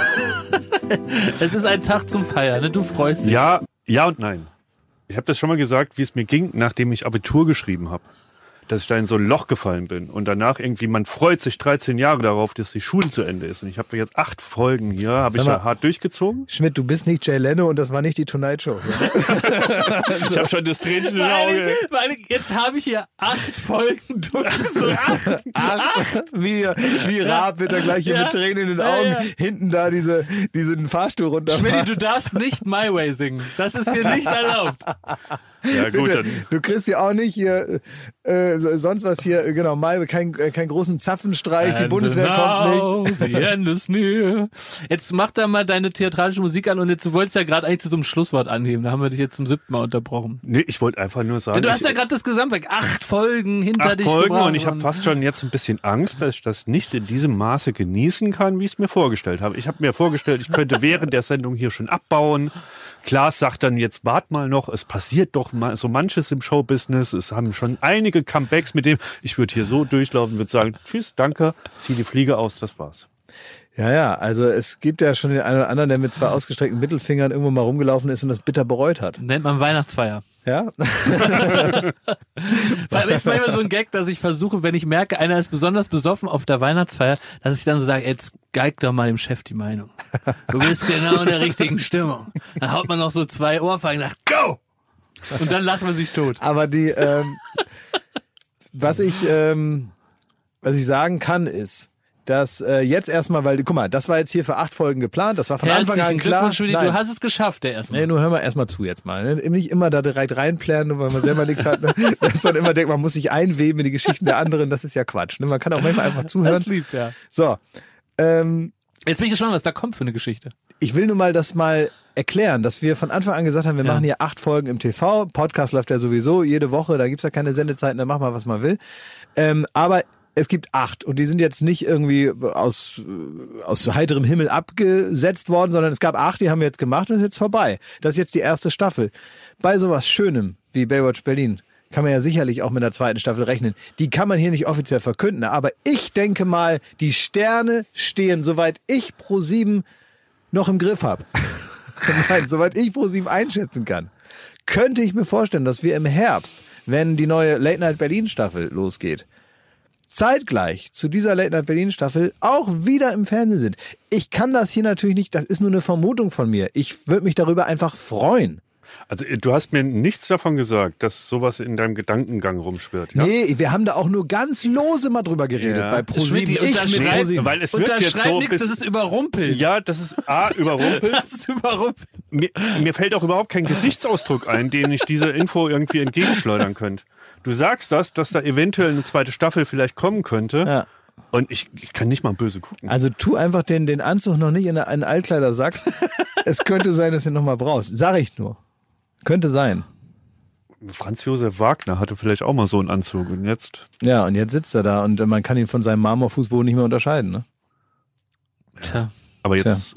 ist ein Tag zum Feiern, ne? Du freust dich. Ja und nein. Ich habe das schon mal gesagt, wie es mir ging, nachdem ich Abitur geschrieben habe. Dass ich da in so ein Loch gefallen bin. Und danach irgendwie, man freut sich 13 Jahre darauf, dass die Schule zu Ende ist. Und ich habe jetzt 8 Folgen hier, habe ich ja hart durchgezogen. Schmidt, du bist nicht Jay Leno und das war nicht die Tonight Show. Ich habe schon das Tränchen im Auge. Jetzt habe ich hier 8 Folgen durchgezogen. 8? Wie Raab wird er gleich hier mit Tränen in den Augen hinten da diesen Fahrstuhl runterfahren. Schmidt, du darfst nicht My Way singen. Das ist dir nicht erlaubt. Ja gut, dann. Du kriegst ja auch nicht hier sonst was hier, genau, mal keinen großen Zapfenstreich, die Bundeswehr kommt nicht. The end is near. Jetzt mach da mal deine theatralische Musik an und jetzt wolltest du ja gerade eigentlich zu so einem Schlusswort anheben. Da haben wir dich jetzt zum 7. Mal unterbrochen. Nee, ich wollte einfach nur sagen. Du hast ja gerade das Gesamtwerk 8 Folgen hinter dich Folgen gebracht. Und ich habe fast schon jetzt ein bisschen Angst, dass ich das nicht in diesem Maße genießen kann, wie ich es mir vorgestellt habe. Ich habe mir vorgestellt, ich könnte während der Sendung hier schon abbauen. Klaas sagt dann, jetzt wart mal noch, es passiert doch mal so manches im Showbusiness. Es haben schon einige Comebacks, mit dem ich würde hier so durchlaufen, würde sagen, tschüss, danke, zieh die Fliege aus, das war's. Ja, also es gibt ja schon den einen oder anderen, der mit 2 ausgestreckten Mittelfingern irgendwo mal rumgelaufen ist und das bitter bereut hat. Nennt man Weihnachtsfeier. Ja? Weil es ist manchmal so ein Gag, dass ich versuche, wenn ich merke, einer ist besonders besoffen auf der Weihnachtsfeier, dass ich dann so sage, jetzt geig doch mal dem Chef die Meinung. Du bist genau in der richtigen Stimmung. Dann haut man noch so 2 Ohrfeigen und sagt, go! Und dann lacht man sich tot. Aber die, was ich sagen kann, ist, dass jetzt erstmal, weil, guck mal, das war jetzt hier für 8 Folgen geplant, das war von Anfang an klar. Du hast es geschafft, der erstmal. Nee, nur hör mal erstmal zu jetzt mal. Ne? Nicht immer da direkt reinplanen, weil man selber nichts hat. Ne? Dass man immer denkt, man muss sich einweben in die Geschichten der anderen, das ist ja Quatsch. Ne? Man kann auch manchmal einfach zuhören. Das liebt, ja. So. Jetzt bin ich gespannt, was da kommt für eine Geschichte. Ich will nur mal das mal erklären, dass wir von Anfang an gesagt haben, wir machen hier 8 Folgen im TV. Podcast läuft ja sowieso jede Woche, da gibt's ja keine Sendezeiten, da macht man, was man will. Aber es gibt 8 und die sind jetzt nicht irgendwie aus heiterem Himmel abgesetzt worden, sondern es gab 8, die haben wir jetzt gemacht und ist jetzt vorbei. Das ist jetzt die erste Staffel. Bei sowas Schönem wie Baywatch Berlin kann man ja sicherlich auch mit der 2. Staffel rechnen. Die kann man hier nicht offiziell verkünden, aber ich denke mal, die Sterne stehen, soweit ich Pro7 noch im Griff habe. Nein, soweit ich Pro7 einschätzen kann, könnte ich mir vorstellen, dass wir im Herbst, wenn die neue Late Night Berlin Staffel losgeht, zeitgleich zu dieser Late Night Berlin Staffel auch wieder im Fernsehen sind. Ich kann das hier natürlich nicht, das ist nur eine Vermutung von mir. Ich würde mich darüber einfach freuen. Also du hast mir nichts davon gesagt, dass sowas in deinem Gedankengang rumschwirrt. Ja? Nee, wir haben da auch nur ganz lose mal drüber geredet bei ProSieben. Weil es wirkt jetzt so, das ist überrumpeln. Ja, das ist überrumpeln. Das ist überrumpeln. Mir fällt auch überhaupt kein Gesichtsausdruck ein, den ich dieser Info irgendwie entgegenschleudern könnte. Du sagst dass da eventuell eine 2. Staffel vielleicht kommen könnte. Ja. Und ich kann nicht mal böse gucken. Also tu einfach den Anzug noch nicht in einen Altkleidersack. Es könnte sein, dass du ihn noch mal brauchst. Sag ich nur. Könnte sein. Franz Josef Wagner hatte vielleicht auch mal so einen Anzug und jetzt... Ja, und jetzt sitzt er da und man kann ihn von seinem Marmorfußboden nicht mehr unterscheiden. Ne? Tja. Aber jetzt...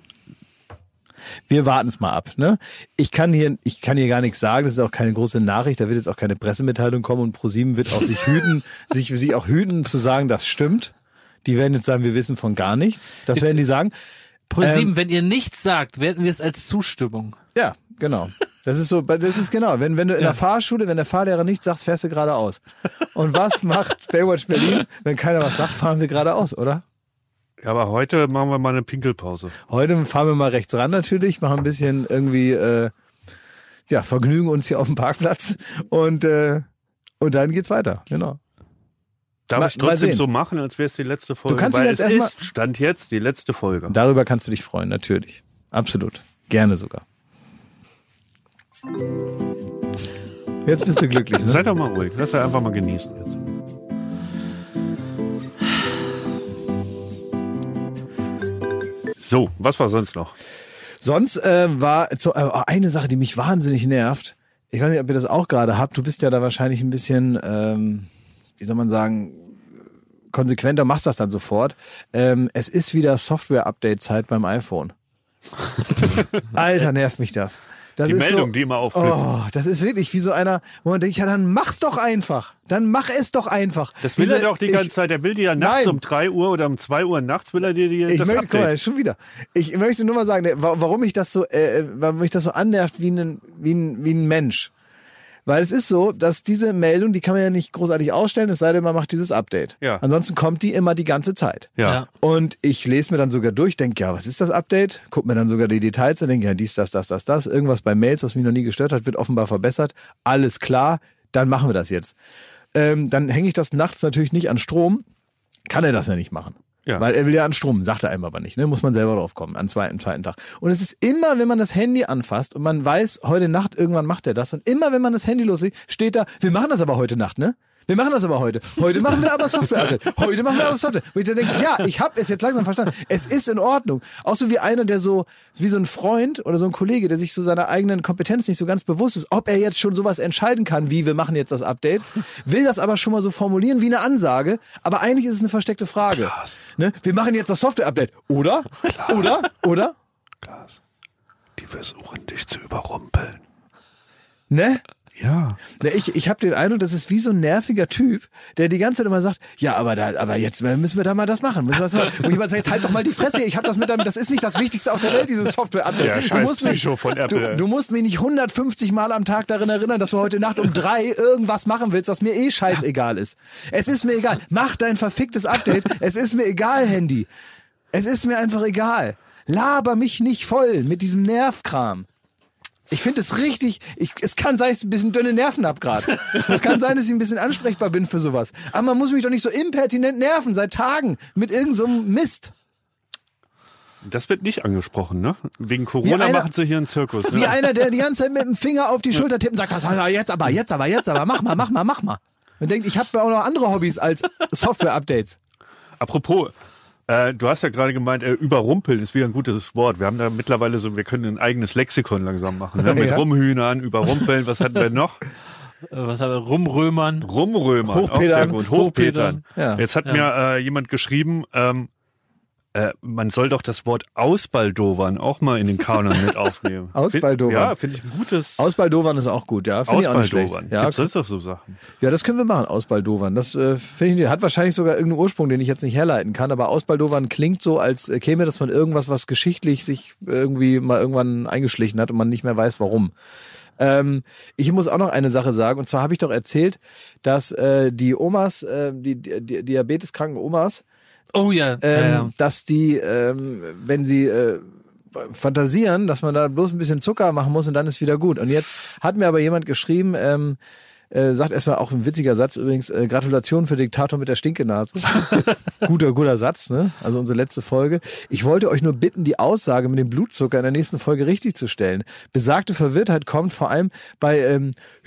Wir warten es mal ab. Ne? Ich kann hier gar nichts sagen. Das ist auch keine große Nachricht. Da wird jetzt auch keine Pressemitteilung kommen und ProSieben wird auch sich hüten zu sagen, das stimmt. Die werden jetzt sagen, wir wissen von gar nichts. Das werden die sagen. ProSieben, wenn ihr nichts sagt, werten wir es als Zustimmung. Ja, genau. Das ist genau. Wenn du in der Fahrschule, wenn der Fahrlehrer nichts sagt, fährst du geradeaus. Und was macht Baywatch Berlin? Wenn keiner was sagt, fahren wir geradeaus, oder? Ja, aber heute machen wir mal eine Pinkelpause. Heute fahren wir mal rechts ran natürlich, machen ein bisschen irgendwie, vergnügen uns hier auf dem Parkplatz und dann geht's weiter. Genau. Darf ich trotzdem so machen, als wäre es die letzte Folge? Du kannst weil es Stand jetzt die letzte Folge. Darüber kannst du dich freuen, natürlich. Absolut. Gerne sogar. Jetzt bist du glücklich, ne? Seid doch mal ruhig. Lass einfach mal genießen jetzt. So, was war sonst noch? Sonst war eine Sache, die mich wahnsinnig nervt. Ich weiß nicht, ob ihr das auch gerade habt. Du bist ja da wahrscheinlich ein bisschen, wie soll man sagen, konsequenter, machst das dann sofort. Es ist wieder Software-Update-Zeit beim iPhone. Alter, nervt mich das. Das die ist Meldung, so, die immer aufblitzt. Oh, das ist wirklich wie so einer, wo man denkt, ja, dann mach's doch einfach. Dann mach es doch einfach. Das will er doch die ganze Zeit. Er will dir ja nachts um 3 Uhr oder um 2 Uhr nachts will er dir das Update. Guck mal, schon wieder. Ich möchte nur mal sagen, warum mich das so annervt wie ein Mensch. Weil es ist so, dass diese Meldung, die kann man ja nicht großartig ausstellen, es sei denn, man macht dieses Update. Ja. Ansonsten kommt die immer die ganze Zeit. Ja. Und ich lese mir dann sogar durch, denke, ja, was ist das Update? Guck mir dann sogar die Details an, denke, ja, dies, das. Irgendwas bei Mails, was mich noch nie gestört hat, wird offenbar verbessert. Alles klar, dann machen wir das jetzt. Dann hänge ich das nachts natürlich nicht an Strom. Kann er das ja nicht machen. Ja. Weil er will ja an Strom, sagt er einem aber nicht, ne? Muss man selber drauf kommen, am zweiten Tag. Und es ist immer, wenn man das Handy anfasst und man weiß, heute Nacht irgendwann macht er das und immer, wenn man das Handy loslegt, steht da, wir machen das aber heute Nacht, ne? Wir machen das aber heute. Heute machen wir aber Software-Update. Heute machen wir aber Software. Und ich dann denke, ja, ich habe es jetzt langsam verstanden. Es ist in Ordnung. Auch so wie einer, der so, wie so ein Freund oder so ein Kollege, der sich so seiner eigenen Kompetenz nicht so ganz bewusst ist, ob er jetzt schon sowas entscheiden kann, wie wir machen jetzt das Update, will das aber schon mal so formulieren wie eine Ansage, aber eigentlich ist es eine versteckte Frage. Ne? Wir machen jetzt das Software-Update. Oder? Oder? Klaas, die versuchen dich zu überrumpeln. Ne? Ja. Ich habe den Eindruck, das ist wie so ein nerviger Typ, der die ganze Zeit immer sagt, ja, aber jetzt müssen wir da mal das machen. Und jemand sagt, halt doch mal die Fresse, ich habe das das ist nicht das Wichtigste auf der Welt, dieses Software-Update. Ja, scheiß Psycho von Apple. Du musst mich nicht 150 Mal am Tag daran erinnern, dass du heute Nacht um 3 irgendwas machen willst, was mir scheißegal ist. Es ist mir egal. Mach dein verficktes Update. Es ist mir egal, Handy. Es ist mir einfach egal. Laber mich nicht voll mit diesem Nervkram. Ich finde es richtig, es kann sein, dass ich ein bisschen dünne Nerven habe gerade. Es kann sein, dass ich ein bisschen ansprechbar bin für sowas. Aber man muss mich doch nicht so impertinent nerven, seit Tagen, mit irgend so einem Mist. Das wird nicht angesprochen, ne? Wegen Corona machen sie hier einen Zirkus. Ne? Wie einer, der die ganze Zeit mit dem Finger auf die Schulter tippt und sagt, das jetzt aber, mach mal. Und denkt, ich habe auch noch andere Hobbys als Software-Updates. Apropos, du hast ja gerade gemeint, überrumpeln ist wieder ein gutes Wort. Wir haben da mittlerweile so, wir können ein eigenes Lexikon langsam machen. Ne? Mit Rumhühnern, überrumpeln, was hatten wir noch? Was haben wir? Rumrömern, Hochpedern. Auch sehr gut. Hochpedern. Ja. Jetzt hat mir jemand geschrieben, man soll doch das Wort Ausbaldowern auch mal in den Kanon mit aufnehmen. Ausbaldowern. Ja, finde ich ein gutes. Ausbaldowern ist auch gut, ja. Finde ich auch nicht schlecht. Ja, Ja, gibt's sonst noch so Sachen? ja, das können wir machen, Ausbaldowern. Das finde ich, hat wahrscheinlich sogar irgendeinen Ursprung, den ich jetzt nicht herleiten kann, aber Ausbaldowern klingt so, als käme das von irgendwas, was geschichtlich sich irgendwie mal irgendwann eingeschlichen hat und man nicht mehr weiß, warum. Ich muss auch noch eine Sache sagen, und zwar habe ich doch erzählt, dass die Omas, die diabeteskranken Omas, oh ja, dass die, wenn sie fantasieren, dass man da bloß ein bisschen Zucker machen muss und dann ist wieder gut. Und jetzt hat mir aber jemand geschrieben, sagt erstmal auch ein witziger Satz übrigens, Gratulation für Diktator mit der Stinkenase. guter Satz, ne? Also unsere letzte Folge. Ich wollte euch nur bitten, die Aussage mit dem Blutzucker in der nächsten Folge richtig zu stellen. Besagte Verwirrtheit kommt vor allem bei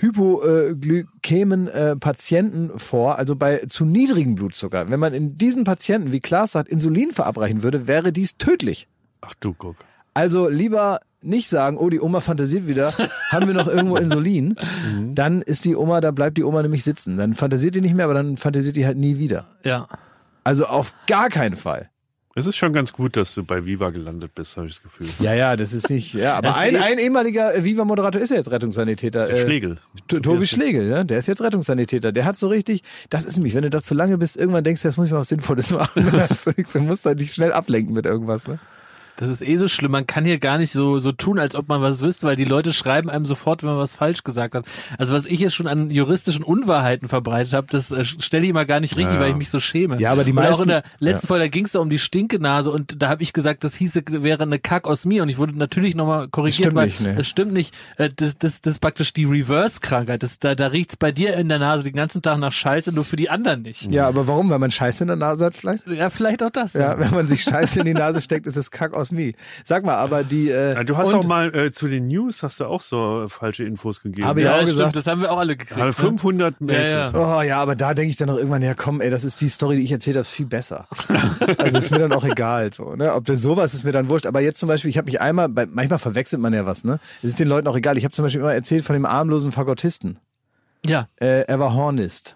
hypoglykämen Patienten vor, also bei zu niedrigem Blutzucker. Wenn man in diesen Patienten, wie Klaas sagt, Insulin verabreichen würde, wäre dies tödlich. Ach du, guck. Also lieber nicht sagen, oh, die Oma fantasiert wieder, haben wir noch irgendwo Insulin, dann ist die Oma, da bleibt die Oma nämlich sitzen. Dann fantasiert die nicht mehr, aber dann fantasiert die halt nie wieder. Ja. Also auf gar keinen Fall. Es ist schon ganz gut, dass du bei Viva gelandet bist, habe ich das Gefühl. Ja, das ist nicht, ja, aber ein ehemaliger Viva-Moderator ist ja jetzt Rettungssanitäter. Der Schlegel. Tobi Schlegel, ne? Der ist jetzt Rettungssanitäter. Der hat so richtig, das ist nämlich, wenn du da zu lange bist, irgendwann denkst du, jetzt muss ich mal was Sinnvolles machen. Du musst halt dich schnell ablenken mit irgendwas, ne? Das ist so schlimm. Man kann hier gar nicht so tun, als ob man was wüsste, weil die Leute schreiben einem sofort, wenn man was falsch gesagt hat. Also was ich jetzt schon an juristischen Unwahrheiten verbreitet habe, das stelle ich immer gar nicht richtig, weil ich mich so schäme. Ja, aber die meisten. Und auch in der letzten Folge, da ging es da um die Stinkenase und da habe ich gesagt, das hieße, wäre eine Kakosmie und ich wurde natürlich nochmal korrigiert, das stimmt nicht. Das ist praktisch die Reverse-Krankheit. Da riecht's bei dir in der Nase den ganzen Tag nach Scheiße, nur für die anderen nicht. Ja, aber warum? Weil man Scheiße in der Nase hat vielleicht? Ja, vielleicht auch das. Ja, wenn man sich Scheiße in die Nase steckt, ist es Kakosmie. Sag mal, aber die... du hast auch mal zu den News hast du auch so falsche Infos gegeben. Habe ich auch gesagt. Stimmt, das haben wir auch alle gekriegt. Also 500 Mails. Ja. Oh ja, aber da denke ich dann noch irgendwann, ja komm, ey, das ist die Story, die ich erzählt habe, ist viel besser. Also ist mir dann auch egal. So, ne? Ob das sowas ist mir dann wurscht. Aber jetzt zum Beispiel, ich habe mich manchmal verwechselt man ja was, ne? Es ist den Leuten auch egal. Ich habe zum Beispiel immer erzählt von dem armlosen Fagottisten. Ja. Er war Hornist.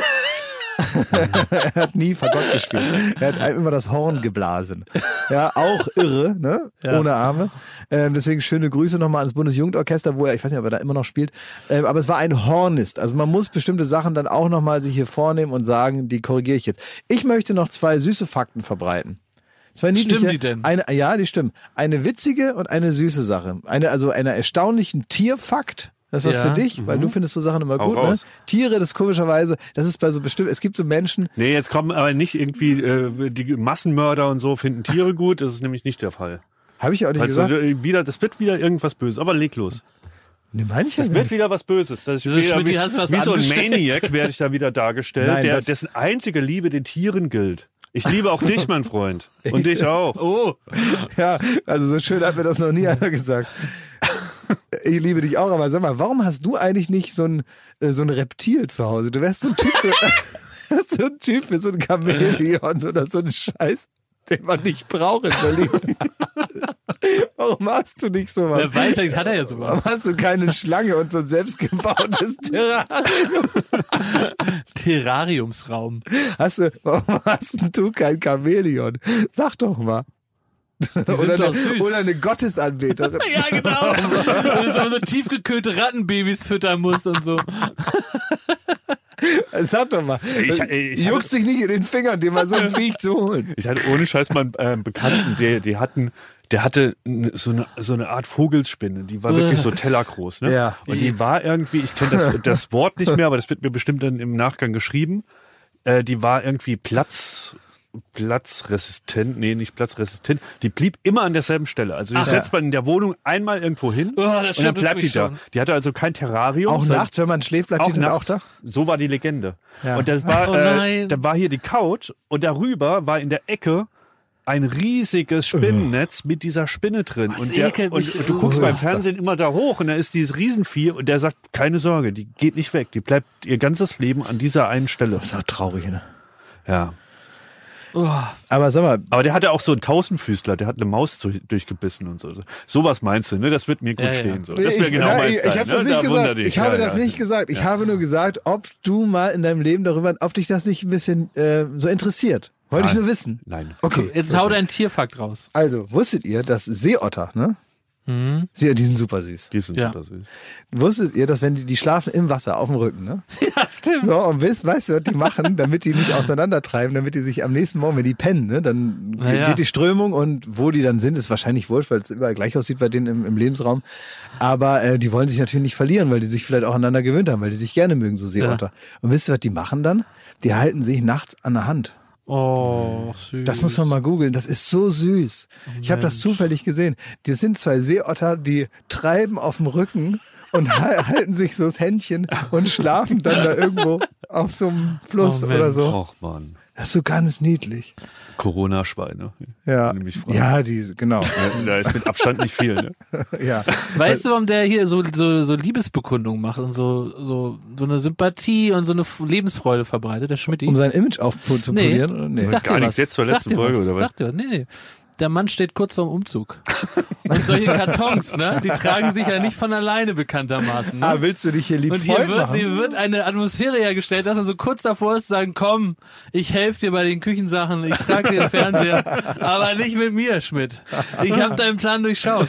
Er hat nie Fagott gespielt. Er hat einem immer das Horn geblasen. Ja, auch irre, ne? Ja. Ohne Arme. Deswegen schöne Grüße nochmal ans Bundesjugendorchester, wo ich weiß nicht, ob er da immer noch spielt. Aber es war ein Hornist. Also man muss bestimmte Sachen dann auch nochmal sich hier vornehmen und sagen, die korrigiere ich jetzt. Ich möchte noch 2 süße Fakten verbreiten. Stimmen die denn? Ja, die stimmen. Eine witzige und eine süße Sache. Einer erstaunlichen Tierfakt. Das ist was für dich, weil du findest so Sachen immer gut, ne? Tiere, das komischerweise, das ist bei so bestimmt, es gibt so Menschen. Nee, jetzt kommen aber nicht irgendwie die Massenmörder und so finden Tiere gut, das ist nämlich nicht der Fall. Habe ich auch nicht gesagt. Das wird wieder irgendwas Böses, aber leg los. Nee, meine ich ja das nicht. wird wieder was Böses. Das ist wie so ein Maniac werde ich da wieder dargestellt, dessen einzige Liebe den Tieren gilt. Ich liebe auch dich, mein Freund. Und dich auch. Oh. Ja, also so schön hat mir das noch nie einer gesagt. Ich liebe dich auch, aber sag mal, warum hast du eigentlich nicht so ein Reptil zu Hause? Du wärst so ein Typ für so ein Chamäleon oder so ein Scheiß, den man nicht braucht in Berlin. Warum hast du nicht sowas? Wer weiß, vielleicht hat er ja sowas. Warum hast du keine Schlange und so ein selbstgebautes Terrarium? Terrariumsraum. Warum hast du kein Chamäleon? Sag doch mal. Oder eine Gottesanbeterin. Ja, genau. Und jetzt aber so tiefgekühlte Rattenbabys füttern musst und so. Sag doch mal. Ich juckst dich nicht in den Fingern, dir mal so ein Viech zu holen. Ich hatte ohne Scheiß mal einen Bekannten, der hatte so eine Art Vogelspinne, die war wirklich so tellergroß, ne? Ja. Und die war irgendwie, ich kenne das Wort nicht mehr, aber das wird mir bestimmt dann im Nachgang geschrieben. Die war irgendwie platzresistent, nee, nicht platzresistent, die blieb immer an derselben Stelle. Also die setzt man in der Wohnung einmal irgendwo hin und dann bleibt die da. Die hatte also kein Terrarium. Auch nachts, wenn man schläft, bleibt die dann auch da? So war die Legende. Ja. Und das war, da war hier die Couch und darüber war in der Ecke ein riesiges Spinnennetz mit dieser Spinne drin. Und du guckst beim Fernsehen immer da hoch und da ist dieses Riesenvieh und der sagt, keine Sorge, die geht nicht weg. Die bleibt ihr ganzes Leben an dieser einen Stelle. Das ist auch traurig, ne? Ja. Oh. Aber sag mal. Aber der hatte auch so einen Tausendfüßler, der hat eine Maus durchgebissen und so. Sowas meinst du, ne? Das wird mir gut stehen. So. Das wäre genau mein Style. Ich habe das nicht gesagt. Ich habe das nicht gesagt. Ich habe nur gesagt, ob du mal in deinem Leben ob dich das nicht ein bisschen so interessiert. Wollte ich nur wissen. Nein. Okay. Jetzt hau deinen Tierfakt raus. Also, wusstet ihr, dass Seeotter, ne? Die sind super süß. Die sind super süß. Wusstet ihr, dass wenn die schlafen im Wasser, auf dem Rücken, ne? Ja, stimmt. So, und weißt du, was die machen, damit die nicht auseinandertreiben, damit die sich am nächsten Morgen, wenn die pennen, ne, dann geht die Strömung und wo die dann sind, ist wahrscheinlich wurscht, weil es überall gleich aussieht bei denen im Lebensraum. Aber die wollen sich natürlich nicht verlieren, weil die sich vielleicht auch aneinander gewöhnt haben, weil die sich gerne mögen, so Seeotter. Ja. Und wisst ihr, was die machen dann? Die halten sich nachts an der Hand. Oh, süß. Das muss man mal googeln. Das ist so süß. Ich habe das zufällig gesehen. Das sind zwei Seeotter, die treiben auf dem Rücken und halten sich so das Händchen und schlafen dann da irgendwo auf so einem Fluss oder so. Och, Mann. Das ist so ganz niedlich. Corona-Schweine. Ja, genau. Da ist mit Abstand nicht viel, ne? Ja. Weißt du, warum der hier so Liebesbekundungen macht und so eine Sympathie und so eine Lebensfreude verbreitet, der Schmidti? Um sein Image aufzupolieren? Nee. Gar nichts jetzt zur letzten Folge, oder was? Sagt dir was? Nee. Der Mann steht kurz vorm Umzug. Und solche Kartons, ne? Die tragen sich ja nicht von alleine bekanntermaßen. Ne? Willst du dich hier lieb Und Freund machen? hier wird eine Atmosphäre hergestellt, dass man so kurz davor ist, zu sagen, komm, ich helfe dir bei den Küchensachen, ich trage dir den Fernseher, aber nicht mit mir, Schmidt. Ich habe deinen Plan durchschaut.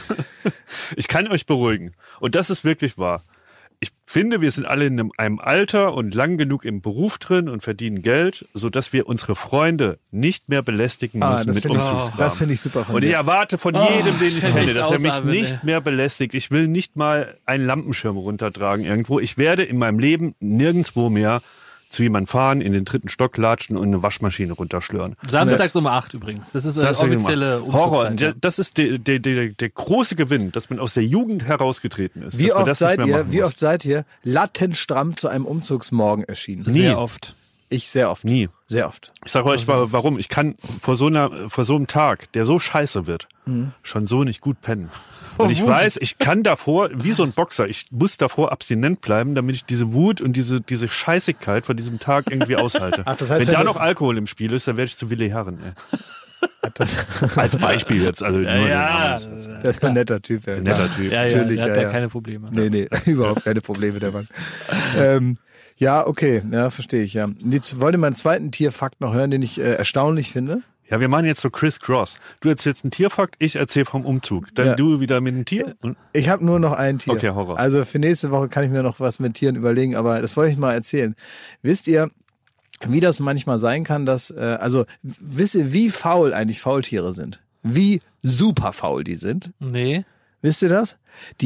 Ich kann euch beruhigen. Und das ist wirklich wahr. Ich finde, wir sind alle in einem Alter und lang genug im Beruf drin und verdienen Geld, sodass wir unsere Freunde nicht mehr belästigen müssen mit Umzugskram. Das finde ich super von Und dir. ich erwarte von jedem, den ich kenne, dass er mich ausatmen, nicht mehr belästigt. Ich will nicht mal einen Lampenschirm runtertragen irgendwo. Ich werde in meinem Leben nirgendwo mehr zu jemandem fahren, in den 3. Stock latschen und eine Waschmaschine runterschlören. Samstags um 8 übrigens. Das ist eine offizielle Horror. Umzugszeit. Das ist der große Gewinn, dass man aus der Jugend herausgetreten ist. Wie oft seid ihr lattenstramm zu einem Umzugsmorgen erschienen? Nie. Sehr oft. Ich sehr oft. Nie. Sehr oft. Ich sage euch warum. Ich kann vor so einem Tag, der so scheiße wird, schon so nicht gut pennen. Und ich weiß, ich kann davor, wie so ein Boxer, ich muss davor abstinent bleiben, damit ich diese Wut und diese Scheißigkeit von diesem Tag irgendwie aushalte. Ach, das heißt, wenn da noch Alkohol im Spiel ist, dann werde ich zu Willi Herren. Als Beispiel jetzt. Also das ist ein netter Typ. Ein netter Typ. Ja, natürlich. Der hat ja keine Probleme. Nee, überhaupt keine Probleme, der Mann. Ja, okay, ja, verstehe ich, ja. Jetzt wollte mal einen zweiten Tierfakt noch hören, den ich erstaunlich finde. Ja, wir machen jetzt so Criss-Cross. Du erzählst einen Tierfakt, ich erzähle vom Umzug. Dann du wieder mit einem Tier. Ich habe nur noch ein Tier. Okay, Horror. Also für nächste Woche kann ich mir noch was mit Tieren überlegen, aber das wollte ich mal erzählen. Wisst ihr, wie das manchmal sein kann, dass, wisst ihr, wie faul eigentlich Faultiere sind? Wie super faul die sind? Nee. Wisst ihr das?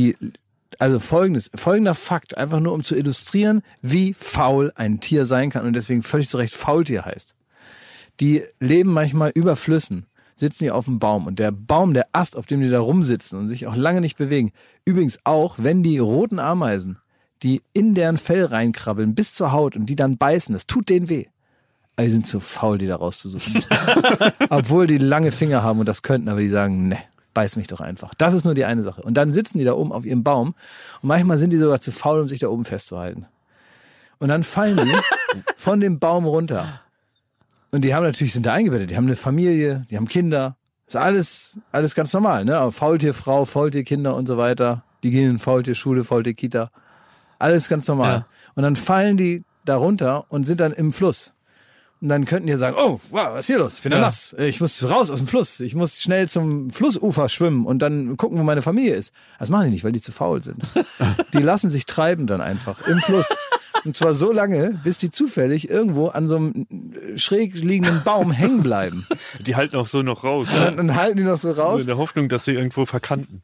Folgender Fakt, einfach nur um zu illustrieren, wie faul ein Tier sein kann und deswegen völlig zu Recht Faultier heißt. Die leben manchmal über Flüssen, sitzen die auf dem Baum und der Ast, auf dem die da rumsitzen und sich auch lange nicht bewegen. Übrigens auch, wenn die roten Ameisen, die in deren Fell reinkrabbeln bis zur Haut und die dann beißen, das tut denen weh. Aber die sind zu faul, die da rauszusuchen. Obwohl die lange Finger haben und das könnten, aber die sagen, ne, beiß mich doch einfach. Das ist nur die eine Sache. Und dann sitzen die da oben auf ihrem Baum und manchmal sind die sogar zu faul, um sich da oben festzuhalten. Und dann fallen die von dem Baum runter. Und die haben natürlich, sind da eingebettet, die haben eine Familie, die haben Kinder. Ist alles ganz normal, ne? Aber Faultierfrau, Faultierkinder und so weiter. Die gehen in Faultierschule, Faultierkita. Alles ganz normal. Ja. Und dann fallen die da runter und sind dann im Fluss. Und dann könnten die sagen, oh, wow, was ist hier los? Ich bin ja nass. Ich muss raus aus dem Fluss. Ich muss schnell zum Flussufer schwimmen und dann gucken, wo meine Familie ist. Das machen die nicht, weil die zu faul sind. Die lassen sich treiben dann einfach im Fluss. Und zwar so lange, bis die zufällig irgendwo an so einem schräg liegenden Baum hängen bleiben. Die halten auch so noch raus. Dann halten die noch so raus. In der Hoffnung, dass sie irgendwo verkanten.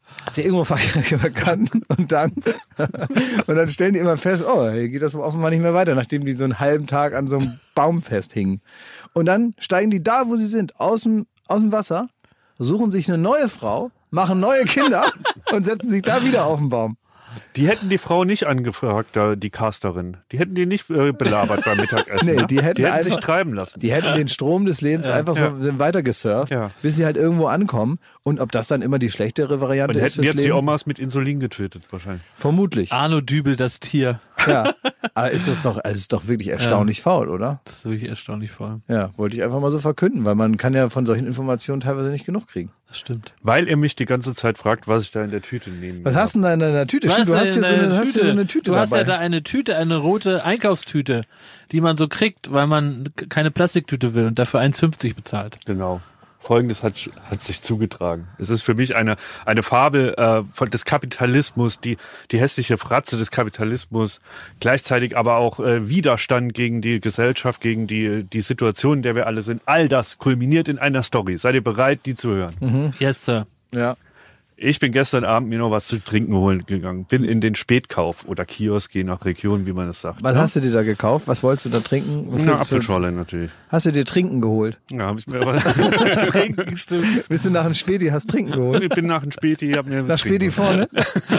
Und dann stellen die immer fest, oh, hier geht das offenbar nicht mehr weiter, nachdem die so einen halben Tag an so einem Baum festhingen. Und dann steigen die da, wo sie sind, aus dem Wasser, suchen sich eine neue Frau, machen neue Kinder und setzen sich da wieder auf den Baum. Die hätten die Frau nicht angefragt, die Casterin. Die hätten die nicht belabert beim Mittagessen. Nee, die hätten einfach, sich treiben lassen. Die hätten den Strom des Lebens einfach so weitergesurft, bis sie halt irgendwo ankommen. Und ob das dann immer die schlechtere Variante ist fürs Leben. Und hätten jetzt die Omas mit Insulin getötet wahrscheinlich. Vermutlich. Arno Dübel, das Tier. Ja, aber ist doch wirklich erstaunlich faul, oder? Das ist wirklich erstaunlich faul. Ja, wollte ich einfach mal so verkünden, weil man kann ja von solchen Informationen teilweise nicht genug kriegen. Das stimmt. Weil er mich die ganze Zeit fragt, was ich da in der Tüte nehme. Was hast du denn da in deiner Tüte? Du hast hier so eine Tüte Du hast dabei. ja da eine Tüte, eine rote Einkaufstüte, die man so kriegt, weil man keine Plastiktüte will und dafür 1,50 bezahlt. Genau. Folgendes hat sich zugetragen. Es ist für mich eine Fabel des Kapitalismus, die hässliche Fratze des Kapitalismus, gleichzeitig aber auch Widerstand gegen die Gesellschaft, gegen die Situation, in der wir alle sind. All das kulminiert in einer Story. Seid ihr bereit, die zu hören? Mhm. Yes, Sir. Ja. Ich bin gestern Abend mir noch was zu trinken holen gegangen. Bin in den Spätkauf oder Kiosk, je nach Region, wie man es sagt. Was hast du dir da gekauft? Was wolltest du da trinken? Eine Apfelschorle natürlich. Hast du dir Trinken geholt? Ja, habe ich mir aber Trinken, stimmt. Bist du nach einem Späti, hast Trinken geholt? Ich bin nach einem Späti, hab mir nach Späti vorne?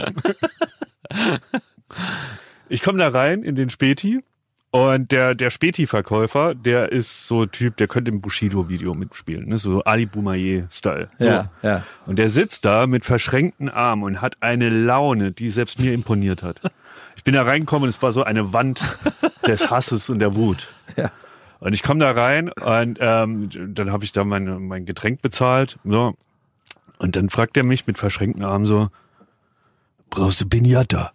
Ich komme da rein in den Späti. Und der Späti-Verkäufer, der ist so ein Typ, der könnte im Bushido-Video mitspielen, ne? So Ali Boumaier-Style. So. Ja. Und der sitzt da mit verschränkten Armen und hat eine Laune, die selbst mir imponiert hat. Ich bin da reingekommen und es war so eine Wand des Hasses und der Wut. Ja. Und ich komme da rein und dann habe ich da mein Getränk bezahlt. So. Und dann fragt er mich mit verschränkten Armen so, brauchst du Pinata?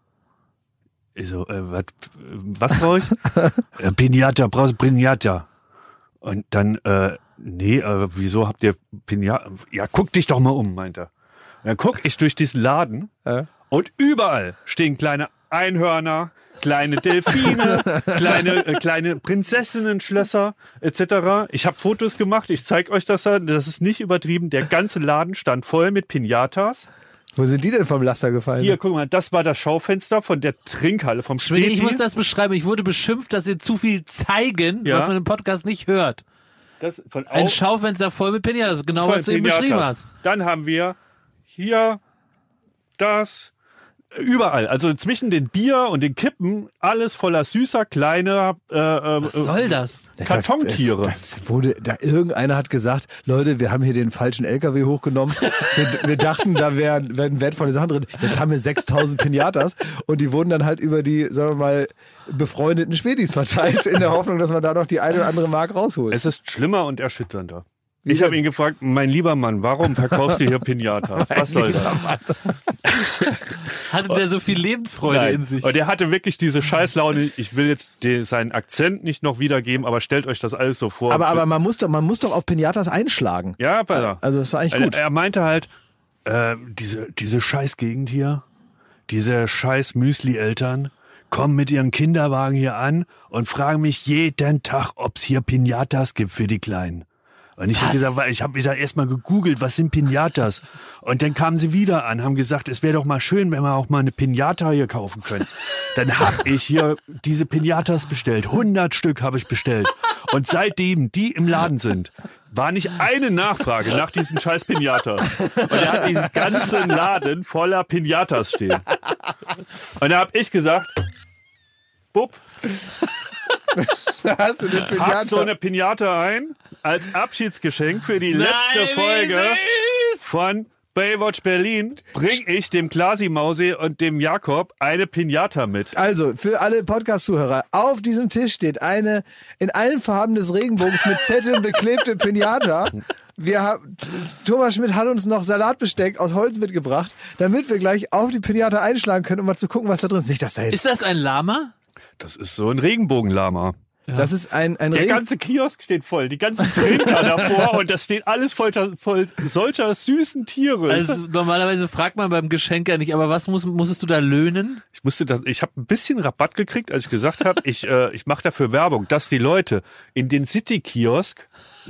Ich so, was brauche ich? Pinata, brauchst du Pinata? Und dann, nee, wieso habt ihr Pinata? Ja, guck dich doch mal um, meint er. Und dann guck ich durch diesen Laden und überall stehen kleine Einhörner, kleine Delfine, kleine Prinzessinnen-Schlösser etc. Ich habe Fotos gemacht, ich zeig euch das ist nicht übertrieben. Der ganze Laden stand voll mit Pinatas. Wo sind die denn vom Laster gefallen? Hier, guck mal, das war das Schaufenster von der Trinkhalle vom Späti. Ich muss das beschreiben. Ich wurde beschimpft, dass wir zu viel zeigen, was man im Podcast nicht hört. Ein Schaufenster voll mit Pinatas, genau was du eben beschrieben hast. Dann haben wir hier das, überall, also zwischen den Bier und den Kippen, alles voller süßer, kleiner was soll das? Kartontiere. Irgendeiner hat gesagt, Leute, wir haben hier den falschen LKW hochgenommen. Wir dachten, da wären wertvolle Sachen drin. Jetzt haben wir 6.000 Pinatas und die wurden dann halt über die, sagen wir mal, befreundeten Spätis verteilt, in der Hoffnung, dass man da noch die eine oder andere Mark rausholt. Es ist schlimmer und erschütternder. Ich habe ihn gefragt, mein lieber Mann, warum verkaufst du hier Pinatas? Was soll das? Hatte der so viel Lebensfreude in sich? Und er hatte wirklich diese Scheißlaune. Ich will jetzt seinen Akzent nicht noch wiedergeben, aber stellt euch das alles so vor. Aber man muss doch auf Pinatas einschlagen. Ja, besser. Also das war eigentlich gut. Er meinte halt, diese Scheißgegend hier, diese scheiß Müsli-Eltern kommen mit ihrem Kinderwagen hier an und fragen mich jeden Tag, ob's hier Pinatas gibt für die Kleinen. Und ich habe gesagt, ich habe wieder erstmal gegoogelt, was sind Pinatas? Und dann kamen sie wieder an, haben gesagt, es wäre doch mal schön, wenn wir auch mal eine Pinata hier kaufen können. Dann habe ich hier diese Pinatas bestellt. 100 Stück habe ich bestellt. Und seitdem die im Laden sind, war nicht eine Nachfrage nach diesen scheiß Pinatas. Und er hat diesen ganzen Laden voller Pinatas stehen. Und da habe ich gesagt, Bub, Da hast du eine Pinata. Pack so eine Pinata ein als Abschiedsgeschenk für die letzte Folge von Baywatch Berlin. Bring ich dem Klasi-Mausi und dem Jakob eine Pinata mit. Also, für alle Podcast-Zuhörer, auf diesem Tisch steht eine in allen Farben des Regenbogens mit Zetteln beklebte Pinata. Thomas Schmidt hat uns noch Salatbesteck aus Holz mitgebracht, damit wir gleich auf die Pinata einschlagen können, um mal zu gucken, was da drin ist. Nicht, dass da jetzt... Ist das ein Lama? Das ist so ein Regenbogenlama. Ja. Das ist ein Der ganze Kiosk steht voll, die ganzen Trinker davor und das steht alles voll solcher süßen Tiere. Also normalerweise fragt man beim Geschenk ja nicht, aber was musstest du da löhnen? Ich habe ein bisschen Rabatt gekriegt, als ich gesagt habe, ich mache dafür Werbung, dass die Leute in den City-Kiosk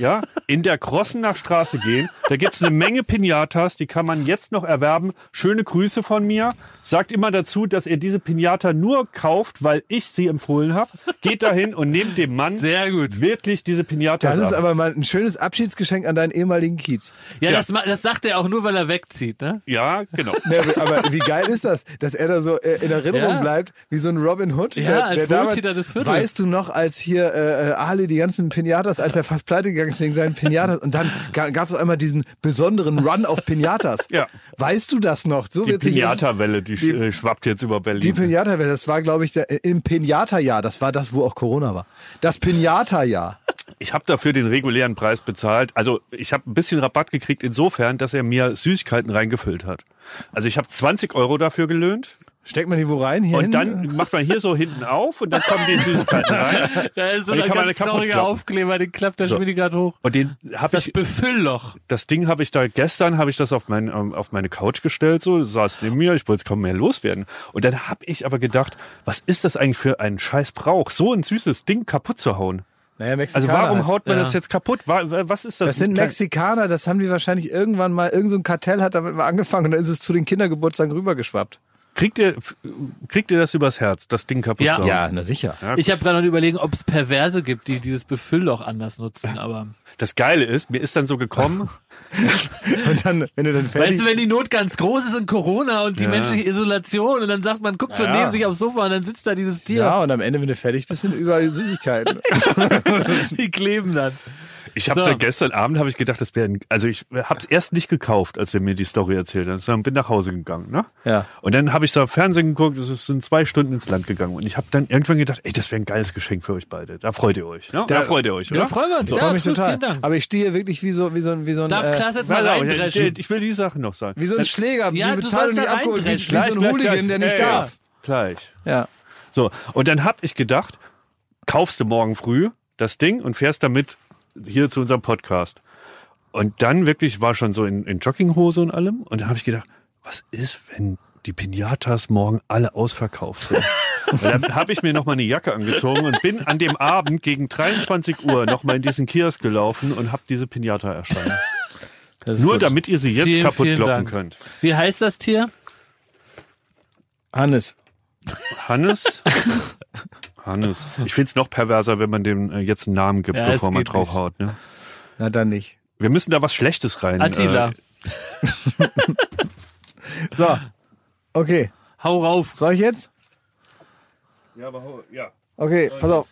in der Krossener Straße gehen. Da gibt's eine Menge Pinatas, die kann man jetzt noch erwerben. Schöne Grüße von mir. Sagt immer dazu, dass ihr diese Pinata nur kauft, weil ich sie empfohlen habe. Geht dahin und nehmt dem Mann Sehr gut. wirklich diese Pinatas Das ist ab. aber mal ein schönes Abschiedsgeschenk an deinen ehemaligen Kiez. Ja, das sagt er auch nur, weil er wegzieht, ne? Ja, genau. Ne, aber wie geil ist das, dass er da so in Erinnerung bleibt, wie so ein Robin Hood. Ja, als Wohltäter des Viertels. Weißt du noch, als hier Ali die ganzen Pinatas, als er fast pleite gegangen ist wegen seinen Pinatas und dann gab es einmal diesen besonderen Run auf Pinatas. Ja. Weißt du das noch? So Die Pinata-Welle, die schwappt jetzt über Berlin. Die Pinata-Welle, das war, glaube ich, im Pinata-Jahr. Das war das, wo auch Corona war. Das Pinata-Jahr. Ich habe dafür den regulären Preis bezahlt. Also ich habe ein bisschen Rabatt gekriegt insofern, dass er mir Süßigkeiten reingefüllt hat. Also ich habe 20 € dafür gelöhnt. Steckt man die wo rein? Hier Und hin? dann macht man hier so hinten auf und dann kommen die Süßigkeiten rein. Da ist so Und die ein kann man ganz kaputt trauriger klappen. Aufkleber, den klappt der Schmiedi gerade hoch. Und den habe Das Befüllloch. das Ding habe ich da gestern auf meine Couch gestellt, so saß neben mir, ich wollte es kaum mehr loswerden. Und dann habe ich aber gedacht, was ist das eigentlich für ein scheiß Brauch, so ein süßes Ding kaputt zu hauen? Naja, Also Mexikaner warum halt. haut man das jetzt kaputt? Was ist das? Das sind Mexikaner, das haben die wahrscheinlich irgendwann mal, irgend so ein Kartell hat damit mal angefangen und dann ist es zu den Kindergeburtstagen rübergeschwappt. Kriegt ihr das übers Herz, das Ding kaputt zu hauen? Ja, na sicher. Ja, Ich habe gerade noch überlegen, ob es Perverse gibt, die dieses Befüllloch anders nutzen, aber... Das Geile ist, mir ist dann so gekommen, Und dann, wenn du dann fertig... Weißt du, wenn die Not ganz groß ist in Corona und die menschliche Isolation und dann sagt man, guckt so neben sich aufs Sofa und dann sitzt da dieses Tier. Ja, und am Ende, wenn du fertig bist, sind überall Süßigkeiten. Die kleben dann. ich habe So. gestern Abend habe ich gedacht, das wäre also ich habe es erst nicht gekauft, als er mir die Story erzählt hat, sondern bin nach Hause gegangen, ne? Ja. Und dann habe ich da Fernsehen geguckt, es sind 2 Stunden ins Land gegangen und ich habe dann irgendwann gedacht, ey, das wäre ein geiles Geschenk für euch beide. Da freut ihr euch, ne? Da freut ihr euch, oder? Ja, freuen wir uns. Ich Ja, freue mich absolut, total. vielen Dank. Aber ich stehe hier wirklich wie so ein Darf Klaas jetzt mal Pass auf, reindreschen? ich will die Sache noch sagen. wie so ein Schläger, Ja, die du Bezahlung sollst nicht da abgeholt, wie reindreschen. so ein Hooligan, der nicht Ja, darf. Gleich. Ja. So, und dann habe ich gedacht, kaufst du morgen früh das Ding und fährst damit hier zu unserem Podcast. Und dann wirklich war schon so in Jogginghose und allem. Und dann habe ich gedacht, was ist, wenn die Pinatas morgen alle ausverkauft sind? Und dann habe ich mir nochmal eine Jacke angezogen und bin an dem Abend gegen 23 Uhr nochmal in diesen Kiosk gelaufen und habe diese Pinata erstanden. Nur damit ihr sie jetzt Vielen, kaputt vielen kloppen Dank. könnt. Wie heißt das Tier? Hannes. Hannes? Hannes. Ich find's noch perverser, wenn man dem jetzt einen Namen gibt, Ja, bevor es man geht draufhaut. Ne? Na dann nicht. Wir müssen da was Schlechtes rein. Attila. So. Okay. Hau rauf. Soll ich jetzt? Ja, aber ja. Okay, pass auf.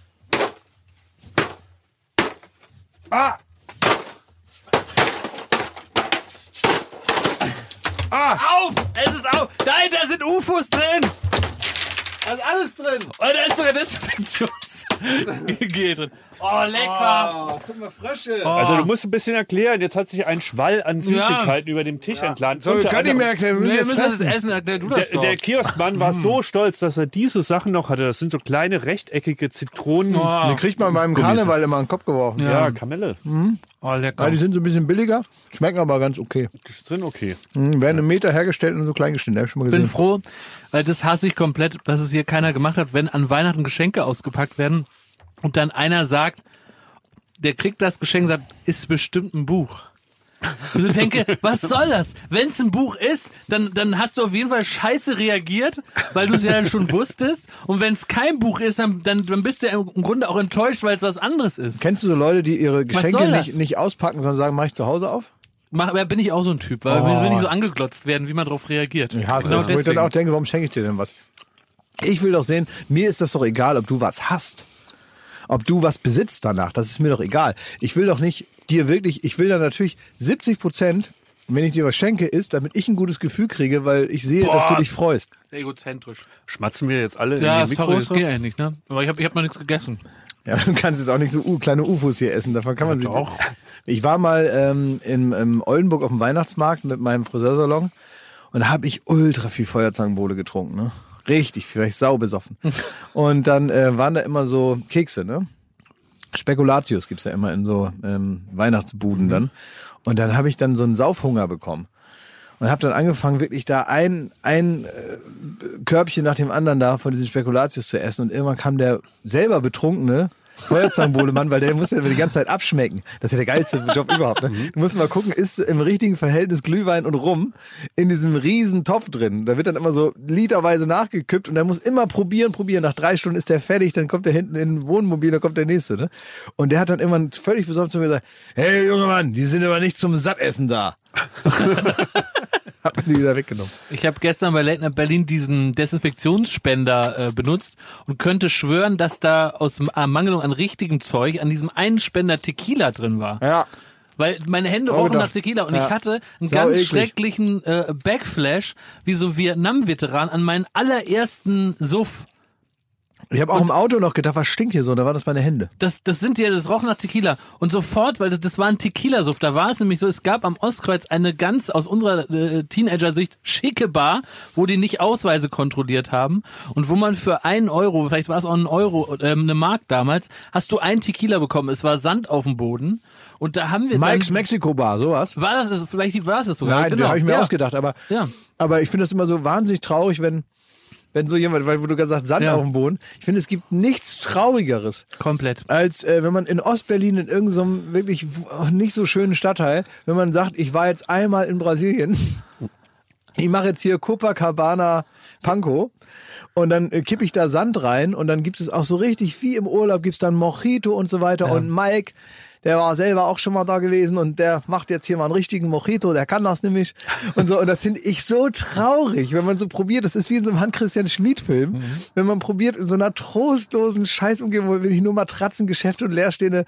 Auf! Es ist auf! Nein, da sind UFOs drin! Da ist alles drin. Und da ist sogar Desinfektionsgel drin. Oh, lecker! Oh, guck mal, Frösche. Also du musst ein bisschen erklären, jetzt hat sich ein Schwall an Süßigkeiten über dem Tisch entlang. So, wir können nicht mehr erklären, wir müssen Wir jetzt müssen das fressen. essen, erklär du das doch. Der Kioskmann war so stolz, dass er diese Sachen noch hatte. Das sind so kleine rechteckige Zitronen. Den kriegt man beim Karneval immer in den Kopf geworfen. Ja, Kamelle. Oh, lecker. Ja, die sind so ein bisschen billiger, schmecken aber ganz okay. Die sind okay. Werden im Meter hergestellt und so klein geschnitten, hab ich schon mal Ich bin gesehen. froh, weil das hasse ich komplett, dass es hier keiner gemacht hat, wenn an Weihnachten Geschenke ausgepackt werden und dann einer sagt, der kriegt das Geschenk und sagt, ist bestimmt ein Buch. Ich so denke, was soll das? Wenn es ein Buch ist, dann hast du auf jeden Fall scheiße reagiert, weil du es ja schon wusstest. Und wenn es kein Buch ist, dann bist du ja im Grunde auch enttäuscht, weil es was anderes ist. Kennst du so Leute, die ihre Geschenke soll das? nicht auspacken, sondern sagen, mach ich zu Hause auf? Bin ich auch so ein Typ, weil wir nicht so angeglotzt werden, wie man darauf reagiert. Ich hasse Genau das, wo ich dann deswegen. auch denke, warum schenke ich dir denn was? Ich will doch sehen, mir ist das doch egal, ob du was hast. ob du was besitzt danach, das ist mir doch egal. Ich will doch nicht dir wirklich, ich will da natürlich 70%, wenn ich dir was schenke, ist, damit ich ein gutes Gefühl kriege, weil ich sehe, dass du dich freust. Egozentrisch. Schmatzen wir jetzt alle ja, in die Mikros? Sorry, das geht eigentlich, ne? Aber ich hab noch nichts gegessen. Ja, du kannst jetzt auch nicht so kleine UFOs hier essen, davon kann man sie auch. Ich war mal in Oldenburg auf dem Weihnachtsmarkt mit meinem Friseursalon und da habe ich ultra viel Feuerzangenbowle getrunken, ne? Richtig viel, weil ich sau besoffen. Und dann waren da immer so Kekse, ne? Spekulatius gibt's ja immer in so Weihnachtsbuden dann. Und dann habe ich dann so einen Saufhunger bekommen. Und habe dann angefangen, wirklich da ein Körbchen nach dem anderen da von diesen Spekulatius zu essen. Und irgendwann kam der selber betrunkene Feuerzangenbowle-Mann, weil der musste ja die ganze Zeit abschmecken. Das ist ja der geilste Job überhaupt. Ne? Du musst mal gucken, ist im richtigen Verhältnis Glühwein und Rum in diesem riesen Topf drin. Da wird dann immer so literweise nachgekippt und der muss immer probieren. Nach 3 Stunden ist der fertig, dann kommt der hinten in ein Wohnmobil, dann kommt der nächste. Ne? Und der hat dann irgendwann völlig besoffen zu mir gesagt, hey junger Mann, die sind aber nicht zum Sattessen da. Hat man die wieder weggenommen. Ich habe gestern bei Late Night Berlin diesen Desinfektionsspender benutzt und könnte schwören, dass da aus Ermangelung an richtigem Zeug an diesem einen Spender Tequila drin war. Ja. Weil meine Hände rochen nach Tequila und ich hatte einen ganz eklig. schrecklichen Backflash, wie so Vietnam-Veteran an meinen allerersten Suff. Ich habe auch im Auto noch gedacht, was stinkt hier so? Da waren das meine Hände. Das roch nach Tequila. Und sofort, weil das war ein Tequila-Suff, da war es nämlich so, es gab am Ostkreuz eine ganz aus unserer Teenager-Sicht schicke Bar, wo die nicht Ausweise kontrolliert haben und wo man für 1 Euro, vielleicht war es auch 1 Euro, eine Mark damals, hast du einen Tequila bekommen. Es war Sand auf dem Boden. Und da haben wir Mike's Mexico Bar, sowas. Vielleicht war es das sogar. Nein, genau. da habe ich mir ausgedacht. Aber ich finde das immer so wahnsinnig traurig, wenn so jemand, weil du gesagt hast, Sand auf dem Boden. Ich finde, es gibt nichts Traurigeres. Komplett. Als wenn man in Ostberlin in irgendeinem wirklich nicht so schönen Stadtteil, wenn man sagt, ich war jetzt einmal in Brasilien, ich mache jetzt hier Copacabana Panko und dann kippe ich da Sand rein und dann gibt es auch so richtig wie im Urlaub, gibt es dann Mojito und so weiter und Mike, der war selber auch schon mal da gewesen und der macht jetzt hier mal einen richtigen Mojito, der kann das nämlich und so. Und das finde ich so traurig, wenn man so probiert, das ist wie in so einem Hans-Christian-Schmid-Film, wenn man probiert in so einer trostlosen Scheißumgebung, wo wirklich nur Matratzengeschäfte und leerstehende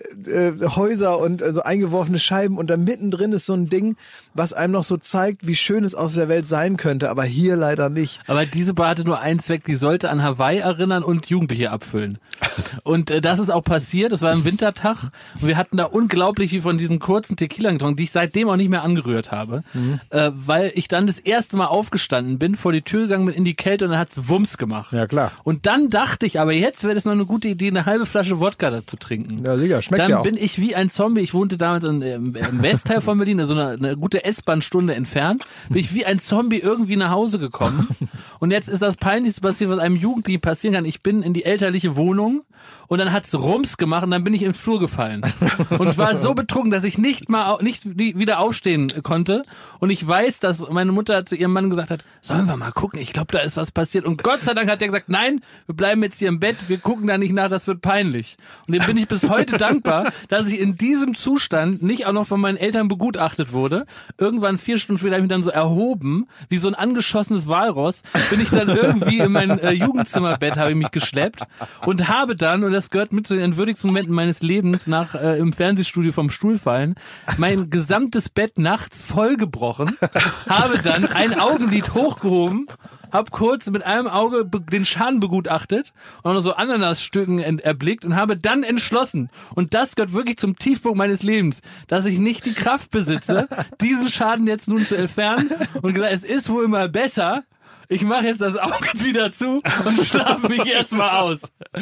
Häuser und so eingeworfene Scheiben und da mittendrin ist so ein Ding, was einem noch so zeigt, wie schön es auf der Welt sein könnte, aber hier leider nicht. Aber diese Bar hatte nur einen Zweck, die sollte an Hawaii erinnern und Jugendliche abfüllen. Und das ist auch passiert, das war am Wintertag. Und wir hatten da unglaublich viel von diesen kurzen Tequila getrunken, die ich seitdem auch nicht mehr angerührt habe, weil ich dann das erste Mal aufgestanden bin, vor die Tür gegangen bin in die Kälte und dann hat's Wumms gemacht. Ja, klar. Und dann dachte ich, aber jetzt wäre das noch eine gute Idee, eine halbe Flasche Wodka da zu trinken. Ja, sicher, schmeckt dann ja auch. bin ich wie ein Zombie, ich wohnte damals im Westteil von Berlin, also eine gute S-Bahn-Stunde entfernt, bin ich wie ein Zombie irgendwie nach Hause gekommen. Und jetzt ist das Peinlichste passiert, was einem Jugendlichen passieren kann. Ich bin in die elterliche Wohnung und dann hat's Rums gemacht und dann bin ich im Flur gefallen und war so betrunken, dass ich nicht wieder aufstehen konnte. Und ich weiß, dass meine Mutter zu ihrem Mann gesagt hat, sollen wir mal gucken, ich glaube, da ist was passiert. Und Gott sei Dank hat er gesagt, nein, wir bleiben jetzt hier im Bett, wir gucken da nicht nach, das wird peinlich. Und dem bin ich bis heute dankbar, dass ich in diesem Zustand nicht auch noch von meinen Eltern begutachtet wurde. Irgendwann 4 Stunden später habe ich mich dann so erhoben, wie so ein angeschossenes Walross, bin ich dann irgendwie in mein Jugendzimmerbett, habe ich mich geschleppt und habe dann, und das gehört mit zu den entwürdigsten Momenten meines Lebens nach im Fernsehstudio vom Stuhl fallen, mein gesamtes Bett nachts vollgebrochen, habe dann ein Augenlid hochgehoben, habe kurz mit einem Auge den Schaden begutachtet und auch noch so Ananasstücken erblickt und habe dann entschlossen, und das gehört wirklich zum Tiefpunkt meines Lebens, dass ich nicht die Kraft besitze, diesen Schaden jetzt nun zu entfernen und gesagt, es ist wohl mal besser, ich mache jetzt das Auge wieder zu und schlafe mich erstmal aus.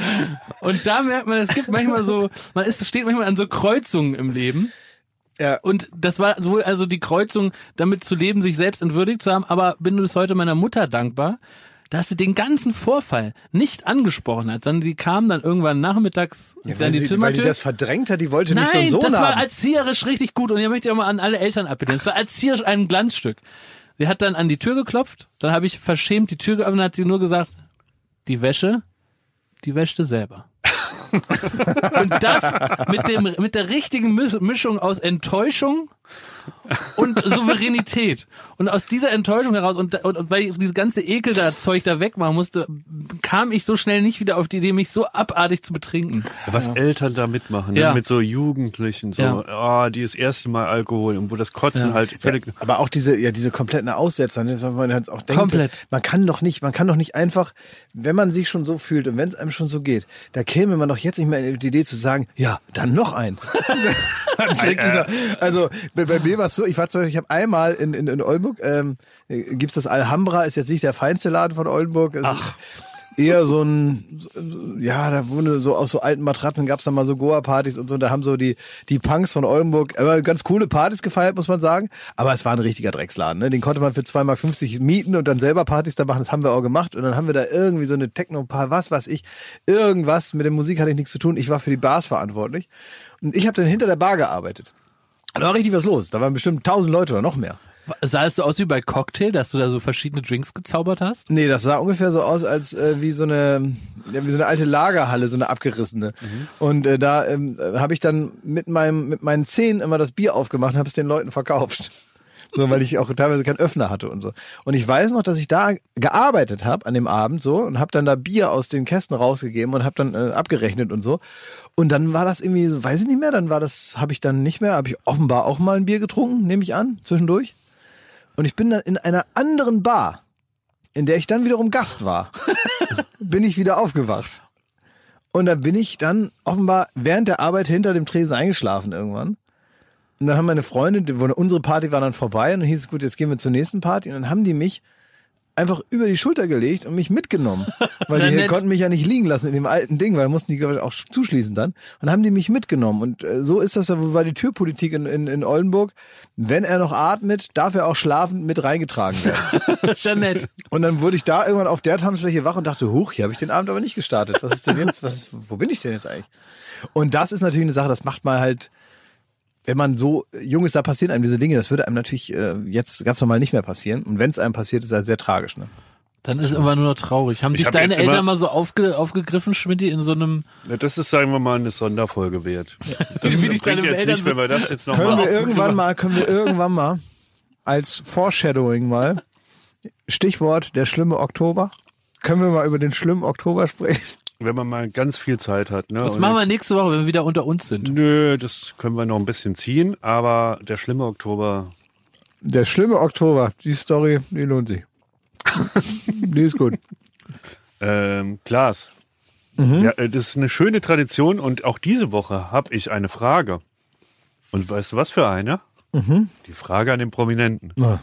Und da merkt man, es gibt manchmal so, steht manchmal an so Kreuzungen im Leben. Ja. Und das war sowohl also die Kreuzung, damit zu leben, sich selbst entwürdigt zu haben, aber bin bis heute meiner Mutter dankbar, dass sie den ganzen Vorfall nicht angesprochen hat, sondern sie kam dann irgendwann nachmittags in die Zimmertür. Weil die das verdrängt hat, die wollte nicht so einen Sohn haben. Nein, das war erzieherisch richtig gut und hier möchte ich auch mal an alle Eltern appellieren. Das war erzieherisch ein Glanzstück. Sie hat dann an die Tür geklopft, dann habe ich verschämt die Tür geöffnet und hat sie nur gesagt, die wäschte selber. Und das mit der richtigen Mischung aus Enttäuschung und Souveränität. Und aus dieser Enttäuschung heraus und weil ich diese ganze Ekel da Zeug da wegmachen musste, kam ich so schnell nicht wieder auf die Idee, mich so abartig zu betrinken. Was Eltern da mitmachen, ne? Mit so Jugendlichen, so, die das erste Mal Alkohol und wo das Kotzen halt völlig... Ja, aber auch diese kompletten Aussetzer, ne? Wenn man halt auch denkt, Komplett. man kann doch nicht einfach, wenn man sich schon so fühlt und wenn es einem schon so geht, da käme man doch jetzt nicht mehr in die Idee zu sagen, ja, dann noch ein. Also bei mir war es so, ich habe einmal in Oldenburg, gibt's das Alhambra, ist jetzt nicht der feinste Laden von Oldenburg, ist eher so da wurde so aus so alten Matratzen gab's dann mal so Goa-Partys und so, und da haben so die Punks von Oldenburg ganz coole Partys gefeiert, muss man sagen, aber es war ein richtiger Drecksladen, ne? Den konnte man für 2,50 Mark mieten und dann selber Partys da machen, das haben wir auch gemacht und dann haben wir da irgendwie so eine Techno-Paar, was weiß ich, irgendwas, mit der Musik hatte ich nichts zu tun, ich war für die Bars verantwortlich und ich habe dann hinter der Bar gearbeitet. Da war richtig was los, da waren bestimmt 1000 Leute oder noch mehr. Sah es so aus wie bei Cocktail, dass du da so verschiedene Drinks gezaubert hast? Nee, das sah ungefähr so aus, als wie so eine alte Lagerhalle, so eine abgerissene. Und da habe ich dann mit meinen Zähnen immer das Bier aufgemacht und habe es den Leuten verkauft. So, weil ich auch teilweise keinen Öffner hatte und so. Und ich weiß noch, dass ich da gearbeitet habe an dem Abend so und habe dann da Bier aus den Kästen rausgegeben und habe dann abgerechnet und so. Und dann war das irgendwie, so, weiß ich nicht mehr, habe ich offenbar auch mal ein Bier getrunken, nehme ich an, zwischendurch. Und ich bin dann in einer anderen Bar, in der ich dann wiederum Gast war, bin ich wieder aufgewacht. Und da bin ich dann offenbar während der Arbeit hinter dem Tresen eingeschlafen irgendwann. Und dann haben meine Freunde, unsere Party war dann vorbei und dann hieß es, gut, jetzt gehen wir zur nächsten Party. Und dann haben die mich einfach über die Schulter gelegt und mich mitgenommen. Weil die konnten mich ja nicht liegen lassen in dem alten Ding, weil mussten die auch zuschließen dann. Und dann haben die mich mitgenommen. Und so ist das, war die Türpolitik in Oldenburg. Wenn er noch atmet, darf er auch schlafend mit reingetragen werden. Sehr nett. Und dann wurde ich da irgendwann auf der Tanzfläche wach und dachte, huch, hier habe ich den Abend aber nicht gestartet. Was ist denn jetzt, wo bin ich denn jetzt eigentlich? Und das ist natürlich eine Sache, das macht man halt, wenn man so jung ist, da passieren einem diese Dinge, das würde einem natürlich jetzt ganz normal nicht mehr passieren. Und wenn es einem passiert, ist es halt sehr tragisch. Ne? Dann ist immer nur noch traurig. Haben dich deine Eltern mal so aufgegriffen, Schmidti, in so einem... Ja, das ist, sagen wir mal, eine Sonderfolge wert. Das wie dich deine jetzt Eltern nicht, wenn wir das jetzt noch können wir irgendwann mal als Foreshadowing mal, Stichwort der schlimme Oktober, können wir mal über den schlimmen Oktober sprechen? Wenn man mal ganz viel Zeit hat. Ne? Das machen wir nächste Woche, wenn wir wieder unter uns sind. Nö, das können wir noch ein bisschen ziehen, aber der schlimme Oktober... Der schlimme Oktober, die Story, die lohnt sich. Die ist gut. Klaas, ja, das ist eine schöne Tradition und auch diese Woche habe ich eine Frage. Und weißt du, was für eine? Die Frage an den Prominenten. Ja.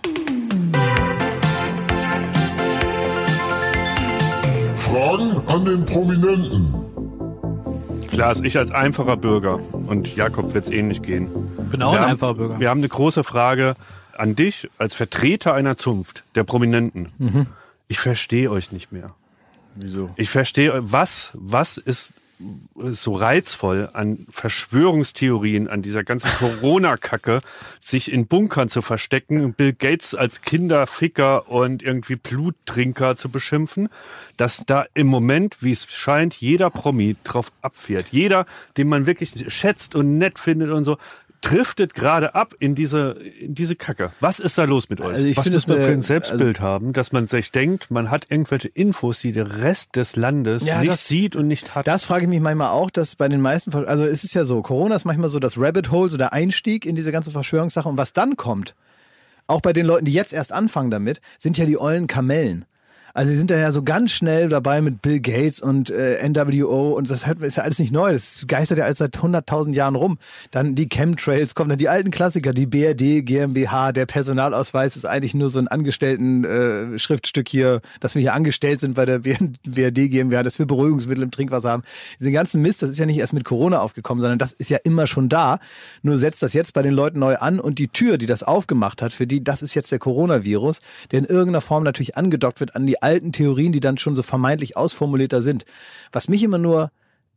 Fragen an den Prominenten. Klaas, ich als einfacher Bürger und Jakob wird es ähnlich gehen. Ich bin auch ein einfacher Bürger. Wir haben eine große Frage an dich als Vertreter einer Zunft, der Prominenten. Ich verstehe euch nicht mehr. Wieso? Ich verstehe, was ist so reizvoll an Verschwörungstheorien, an dieser ganzen Corona-Kacke, sich in Bunkern zu verstecken, Bill Gates als Kinderficker und irgendwie Bluttrinker zu beschimpfen, dass da im Moment, wie es scheint, jeder Promi drauf abfährt. Jeder, den man wirklich schätzt und nett findet und so, driftet gerade ab in diese Kacke. Was ist da los mit euch? Also was muss man für ein Selbstbild haben, dass man sich denkt, man hat irgendwelche Infos, die der Rest des Landes nicht sieht und nicht hat? Das frage ich mich manchmal auch, dass bei den meisten, also es ist ja so, Corona ist manchmal so das Rabbit Hole, so der Einstieg in diese ganze Verschwörungssache. Und was dann kommt, auch bei den Leuten, die jetzt erst anfangen damit, sind ja die ollen Kamellen. Also die sind da ja so ganz schnell dabei mit Bill Gates und NWO und das ist ja alles nicht neu, das geistert ja alles seit 100.000 Jahren rum. Dann die Chemtrails kommen, dann die alten Klassiker, die BRD, GmbH, der Personalausweis ist eigentlich nur so ein Angestellten-Schriftstück hier, dass wir hier angestellt sind bei der BRD GmbH, dass wir Beruhigungsmittel im Trinkwasser haben. Diesen ganzen Mist, das ist ja nicht erst mit Corona aufgekommen, sondern das ist ja immer schon da. Nur setzt das jetzt bei den Leuten neu an und die Tür, die das aufgemacht hat, für die, das ist jetzt der Coronavirus, der in irgendeiner Form natürlich angedockt wird an die alten Theorien, die dann schon so vermeintlich ausformulierter sind. Was mich immer nur,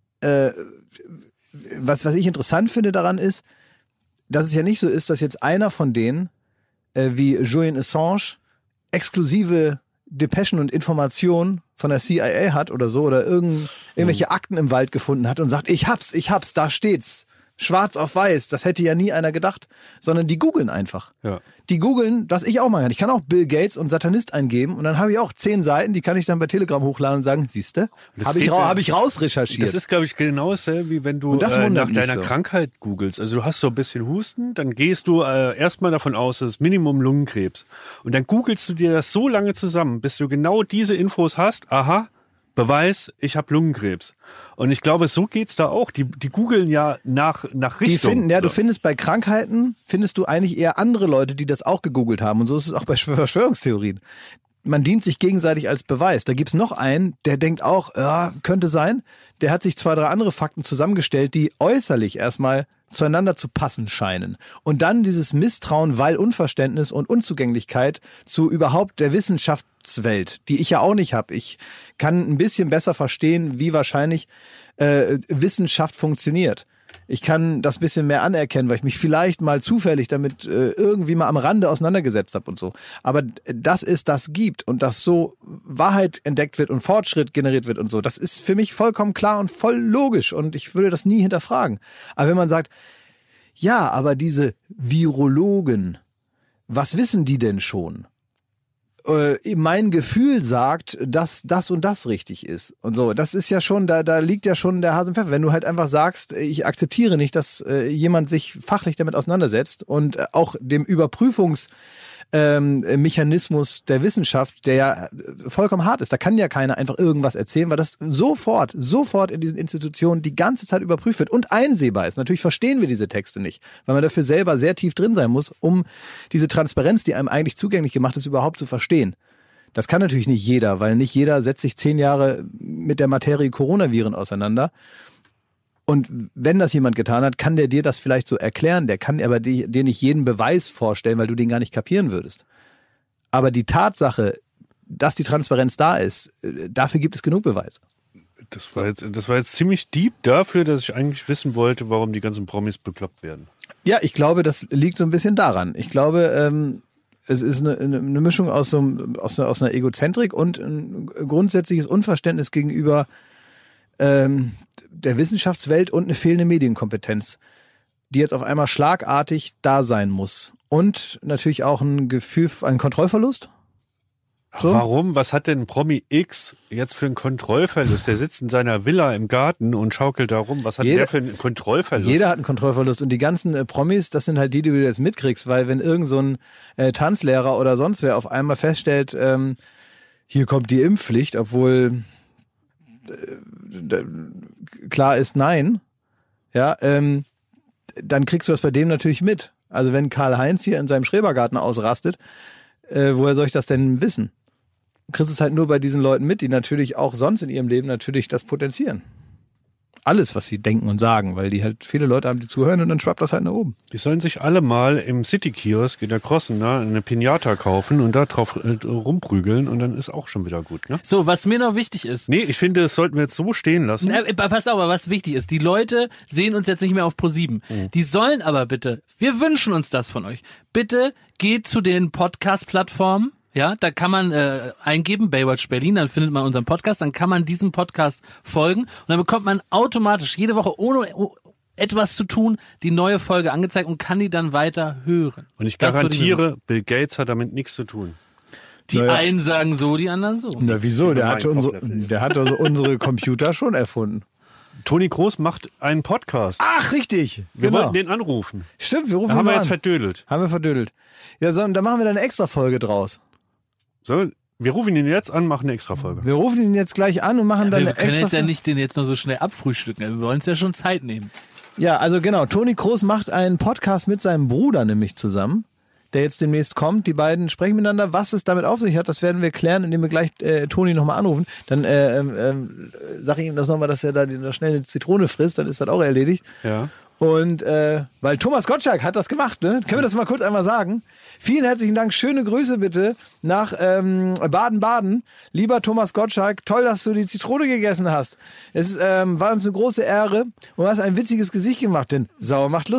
was ich interessant finde daran ist, dass es ja nicht so ist, dass jetzt einer von denen, wie Julian Assange, exklusive Depeschen und Informationen von der CIA hat oder so, oder irgendwelche Akten im Wald gefunden hat und sagt, ich hab's, da steht's. Schwarz auf weiß, das hätte ja nie einer gedacht, sondern die googeln einfach. Ja. Die googeln, was ich auch machen kann. Ich kann auch Bill Gates und Satanist eingeben und dann habe ich auch 10 Seiten, die kann ich dann bei Telegram hochladen und sagen, siehste, habe ich rausrecherchiert. Das ist, glaube ich, genau dasselbe, wie wenn du nach deiner Krankheit googelst. Also du hast so ein bisschen Husten, dann gehst du erstmal davon aus, das ist Minimum Lungenkrebs. Und dann googelst du dir das so lange zusammen, bis du genau diese Infos hast. Aha, Beweis, ich habe Lungenkrebs. Und ich glaube, so geht's da auch. Die googeln ja nach Richtung. Du findest bei Krankheiten, findest du eigentlich eher andere Leute, die das auch gegoogelt haben. Und so ist es auch bei Verschwörungstheorien. Man dient sich gegenseitig als Beweis. Da gibt's noch einen, der denkt auch, ja, könnte sein. Der hat sich 2, 3 andere Fakten zusammengestellt, die äußerlich erstmal zueinander zu passen scheinen. Und dann dieses Misstrauen, weil Unverständnis und Unzugänglichkeit zu überhaupt der Wissenschaftswelt, die ich ja auch nicht habe. Ich kann ein bisschen besser verstehen, wie wahrscheinlich Wissenschaft funktioniert. Ich kann das bisschen mehr anerkennen, weil ich mich vielleicht mal zufällig damit irgendwie mal am Rande auseinandergesetzt habe und so. Aber dass es das gibt und dass so Wahrheit entdeckt wird und Fortschritt generiert wird und so, das ist für mich vollkommen klar und voll logisch und ich würde das nie hinterfragen. Aber wenn man sagt, ja, aber diese Virologen, was wissen die denn schon? Mein Gefühl sagt, dass das und das richtig ist. Und so, das ist ja schon, da liegt ja schon der Hase im Pfeffer. Wenn du halt einfach sagst, ich akzeptiere nicht, dass jemand sich fachlich damit auseinandersetzt und auch dem Überprüfungsmechanismus der Wissenschaft, der ja vollkommen hart ist. Da kann ja keiner einfach irgendwas erzählen, weil das sofort in diesen Institutionen die ganze Zeit überprüft wird und einsehbar ist. Natürlich verstehen wir diese Texte nicht, weil man dafür selber sehr tief drin sein muss, um diese Transparenz, die einem eigentlich zugänglich gemacht ist, überhaupt zu verstehen. Das kann natürlich nicht jeder, weil nicht jeder setzt sich 10 Jahre mit der Materie Coronaviren auseinander. Und wenn das jemand getan hat, kann der dir das vielleicht so erklären, der kann aber dir nicht jeden Beweis vorstellen, weil du den gar nicht kapieren würdest. Aber die Tatsache, dass die Transparenz da ist, dafür gibt es genug Beweise. Das war jetzt ziemlich deep dafür, dass ich eigentlich wissen wollte, warum die ganzen Promis bekloppt werden. Ja, ich glaube, das liegt so ein bisschen daran. Ich glaube, es ist eine Mischung aus einer Egozentrik und ein grundsätzliches Unverständnis gegenüber der Wissenschaftswelt und eine fehlende Medienkompetenz, die jetzt auf einmal schlagartig da sein muss. Und natürlich auch ein Gefühl, ein Kontrollverlust. So? Warum? Was hat denn Promi X jetzt für einen Kontrollverlust? Der sitzt in seiner Villa im Garten und schaukelt da rum. Was hat der für einen Kontrollverlust? Jeder hat einen Kontrollverlust. Und die ganzen Promis, das sind halt die du jetzt mitkriegst, weil wenn irgend so ein Tanzlehrer oder sonst wer auf einmal feststellt, hier kommt die Impfpflicht, obwohl klar ist nein, ja, dann kriegst du das bei dem natürlich mit. Also wenn Karl-Heinz hier in seinem Schrebergarten ausrastet, woher soll ich das denn wissen? Du kriegst es halt nur bei diesen Leuten mit, die natürlich auch sonst in ihrem Leben natürlich das potenzieren. Alles, was sie denken und sagen, weil die halt viele Leute haben, die zuhören und dann schwappt das halt nach oben. Die sollen sich alle mal im City-Kiosk in der Krossener eine Pinata kaufen und da drauf rumprügeln und dann ist auch schon wieder gut, ne? So, was mir noch wichtig ist. Nee, ich finde, das sollten wir jetzt so stehen lassen. Pass auf, was wichtig ist. Die Leute sehen uns jetzt nicht mehr auf Pro7. Die sollen aber bitte, wir wünschen uns das von euch, bitte geht zu den Podcast-Plattformen. Ja, da kann man eingeben, Baywatch Berlin, dann findet man unseren Podcast, dann kann man diesem Podcast folgen und dann bekommt man automatisch jede Woche, ohne etwas zu tun, die neue Folge angezeigt und kann die dann weiter hören. Und ich garantiere, Bill Gates hat damit nichts zu tun. Die einen sagen so, die anderen so. Na wieso, der hat unsere Computer schon erfunden. Toni Kroos macht einen Podcast. Ach, richtig. Wir wollten den anrufen. Stimmt, wir rufen ihn an. Haben wir jetzt verdödelt. Haben wir verdödelt. Ja, so, und dann machen wir dann eine Extra-Folge draus. So, wir rufen ihn jetzt an, machen eine Extra-Folge. Wir rufen ihn jetzt gleich an und machen dann eine Extra-Folge. Wir können jetzt ja nicht den jetzt noch so schnell abfrühstücken. Wir wollen uns ja schon Zeit nehmen. Ja, also genau. Toni Kroos macht einen Podcast mit seinem Bruder nämlich zusammen, der jetzt demnächst kommt. Die beiden sprechen miteinander. Was es damit auf sich hat, das werden wir klären, indem wir gleich Toni nochmal anrufen. Dann sage ich ihm das nochmal, dass er da schnell eine Zitrone frisst. Dann ist das auch erledigt. Ja. Und weil Thomas Gottschalk hat das gemacht, ne? Können wir das mal kurz einmal sagen? Vielen herzlichen Dank. Schöne Grüße bitte nach Baden-Baden. Lieber Thomas Gottschalk, toll, dass du die Zitrone gegessen hast. Es war uns eine große Ehre und du hast ein witziges Gesicht gemacht, denn sauer macht lustig.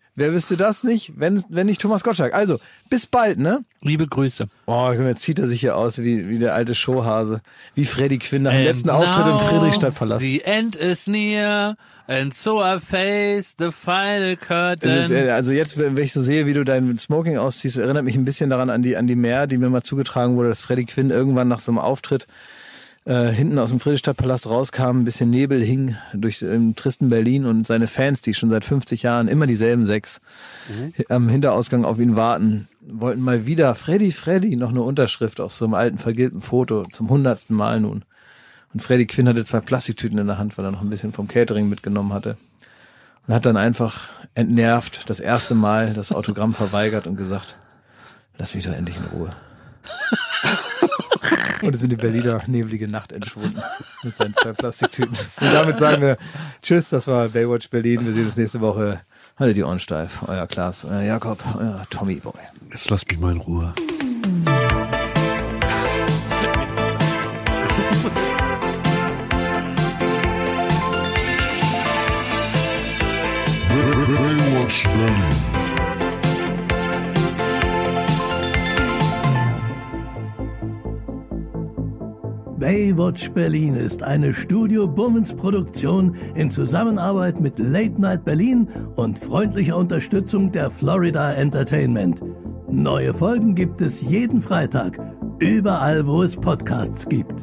Wer wüsste das nicht, wenn nicht Thomas Gottschalk. Also, bis bald, ne? Liebe Grüße. Oh, jetzt zieht er sich hier aus wie der alte Showhase. Wie Freddy Quinn nach dem letzten Auftritt im Friedrichstadtpalast. The end is near and so I face the final curtain. Also jetzt, wenn ich so sehe, wie du dein Smoking ausziehst, erinnert mich ein bisschen daran an die Mär, die mir mal zugetragen wurde, dass Freddy Quinn irgendwann nach so einem Auftritt hinten aus dem Friedrichstadtpalast rauskam, ein bisschen Nebel hing durch im tristen Berlin und seine Fans, die schon seit 50 Jahren immer dieselben 6 am Hinterausgang auf ihn warten, wollten mal wieder Freddy noch eine Unterschrift auf so einem alten vergilbten Foto zum 100. Mal nun. Und Freddy Quinn hatte 2 Plastiktüten in der Hand, weil er noch ein bisschen vom Catering mitgenommen hatte. Und hat dann einfach entnervt das erste Mal das Autogramm verweigert und gesagt, lass mich doch endlich in Ruhe. Und es sind die Berliner nebelige Nacht entschwunden mit seinen 2 Plastiktüten. Und damit sagen wir tschüss, das war Baywatch Berlin. Wir sehen uns nächste Woche. Haltet die Ohren steif. Euer Klaas, euer Jakob, euer Tommy Boy. Jetzt lasst mich mal in Ruhe. Baywatch Berlin. Baywatch Berlin ist eine Studio Bummens Produktion in Zusammenarbeit mit Late Night Berlin und freundlicher Unterstützung der Florida Entertainment. Neue Folgen gibt es jeden Freitag, überall wo es Podcasts gibt.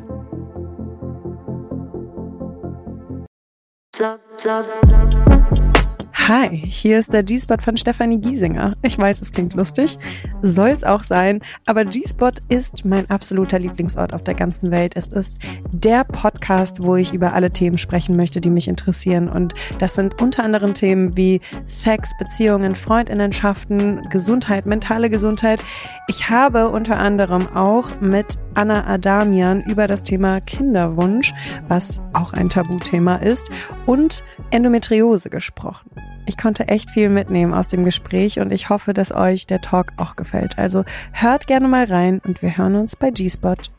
Hi, hier ist der G-Spot von Stefanie Giesinger. Ich weiß, es klingt lustig, soll's auch sein, aber G-Spot ist mein absoluter Lieblingsort auf der ganzen Welt. Es ist der Podcast, wo ich über alle Themen sprechen möchte, die mich interessieren. Und das sind unter anderem Themen wie Sex, Beziehungen, Freundinnenschaften, Gesundheit, mentale Gesundheit. Ich habe unter anderem auch mit Anna Adamian über das Thema Kinderwunsch, was auch ein Tabuthema ist, und Endometriose gesprochen. Ich konnte echt viel mitnehmen aus dem Gespräch und ich hoffe, dass euch der Talk auch gefällt. Also hört gerne mal rein und wir hören uns bei G-Spot.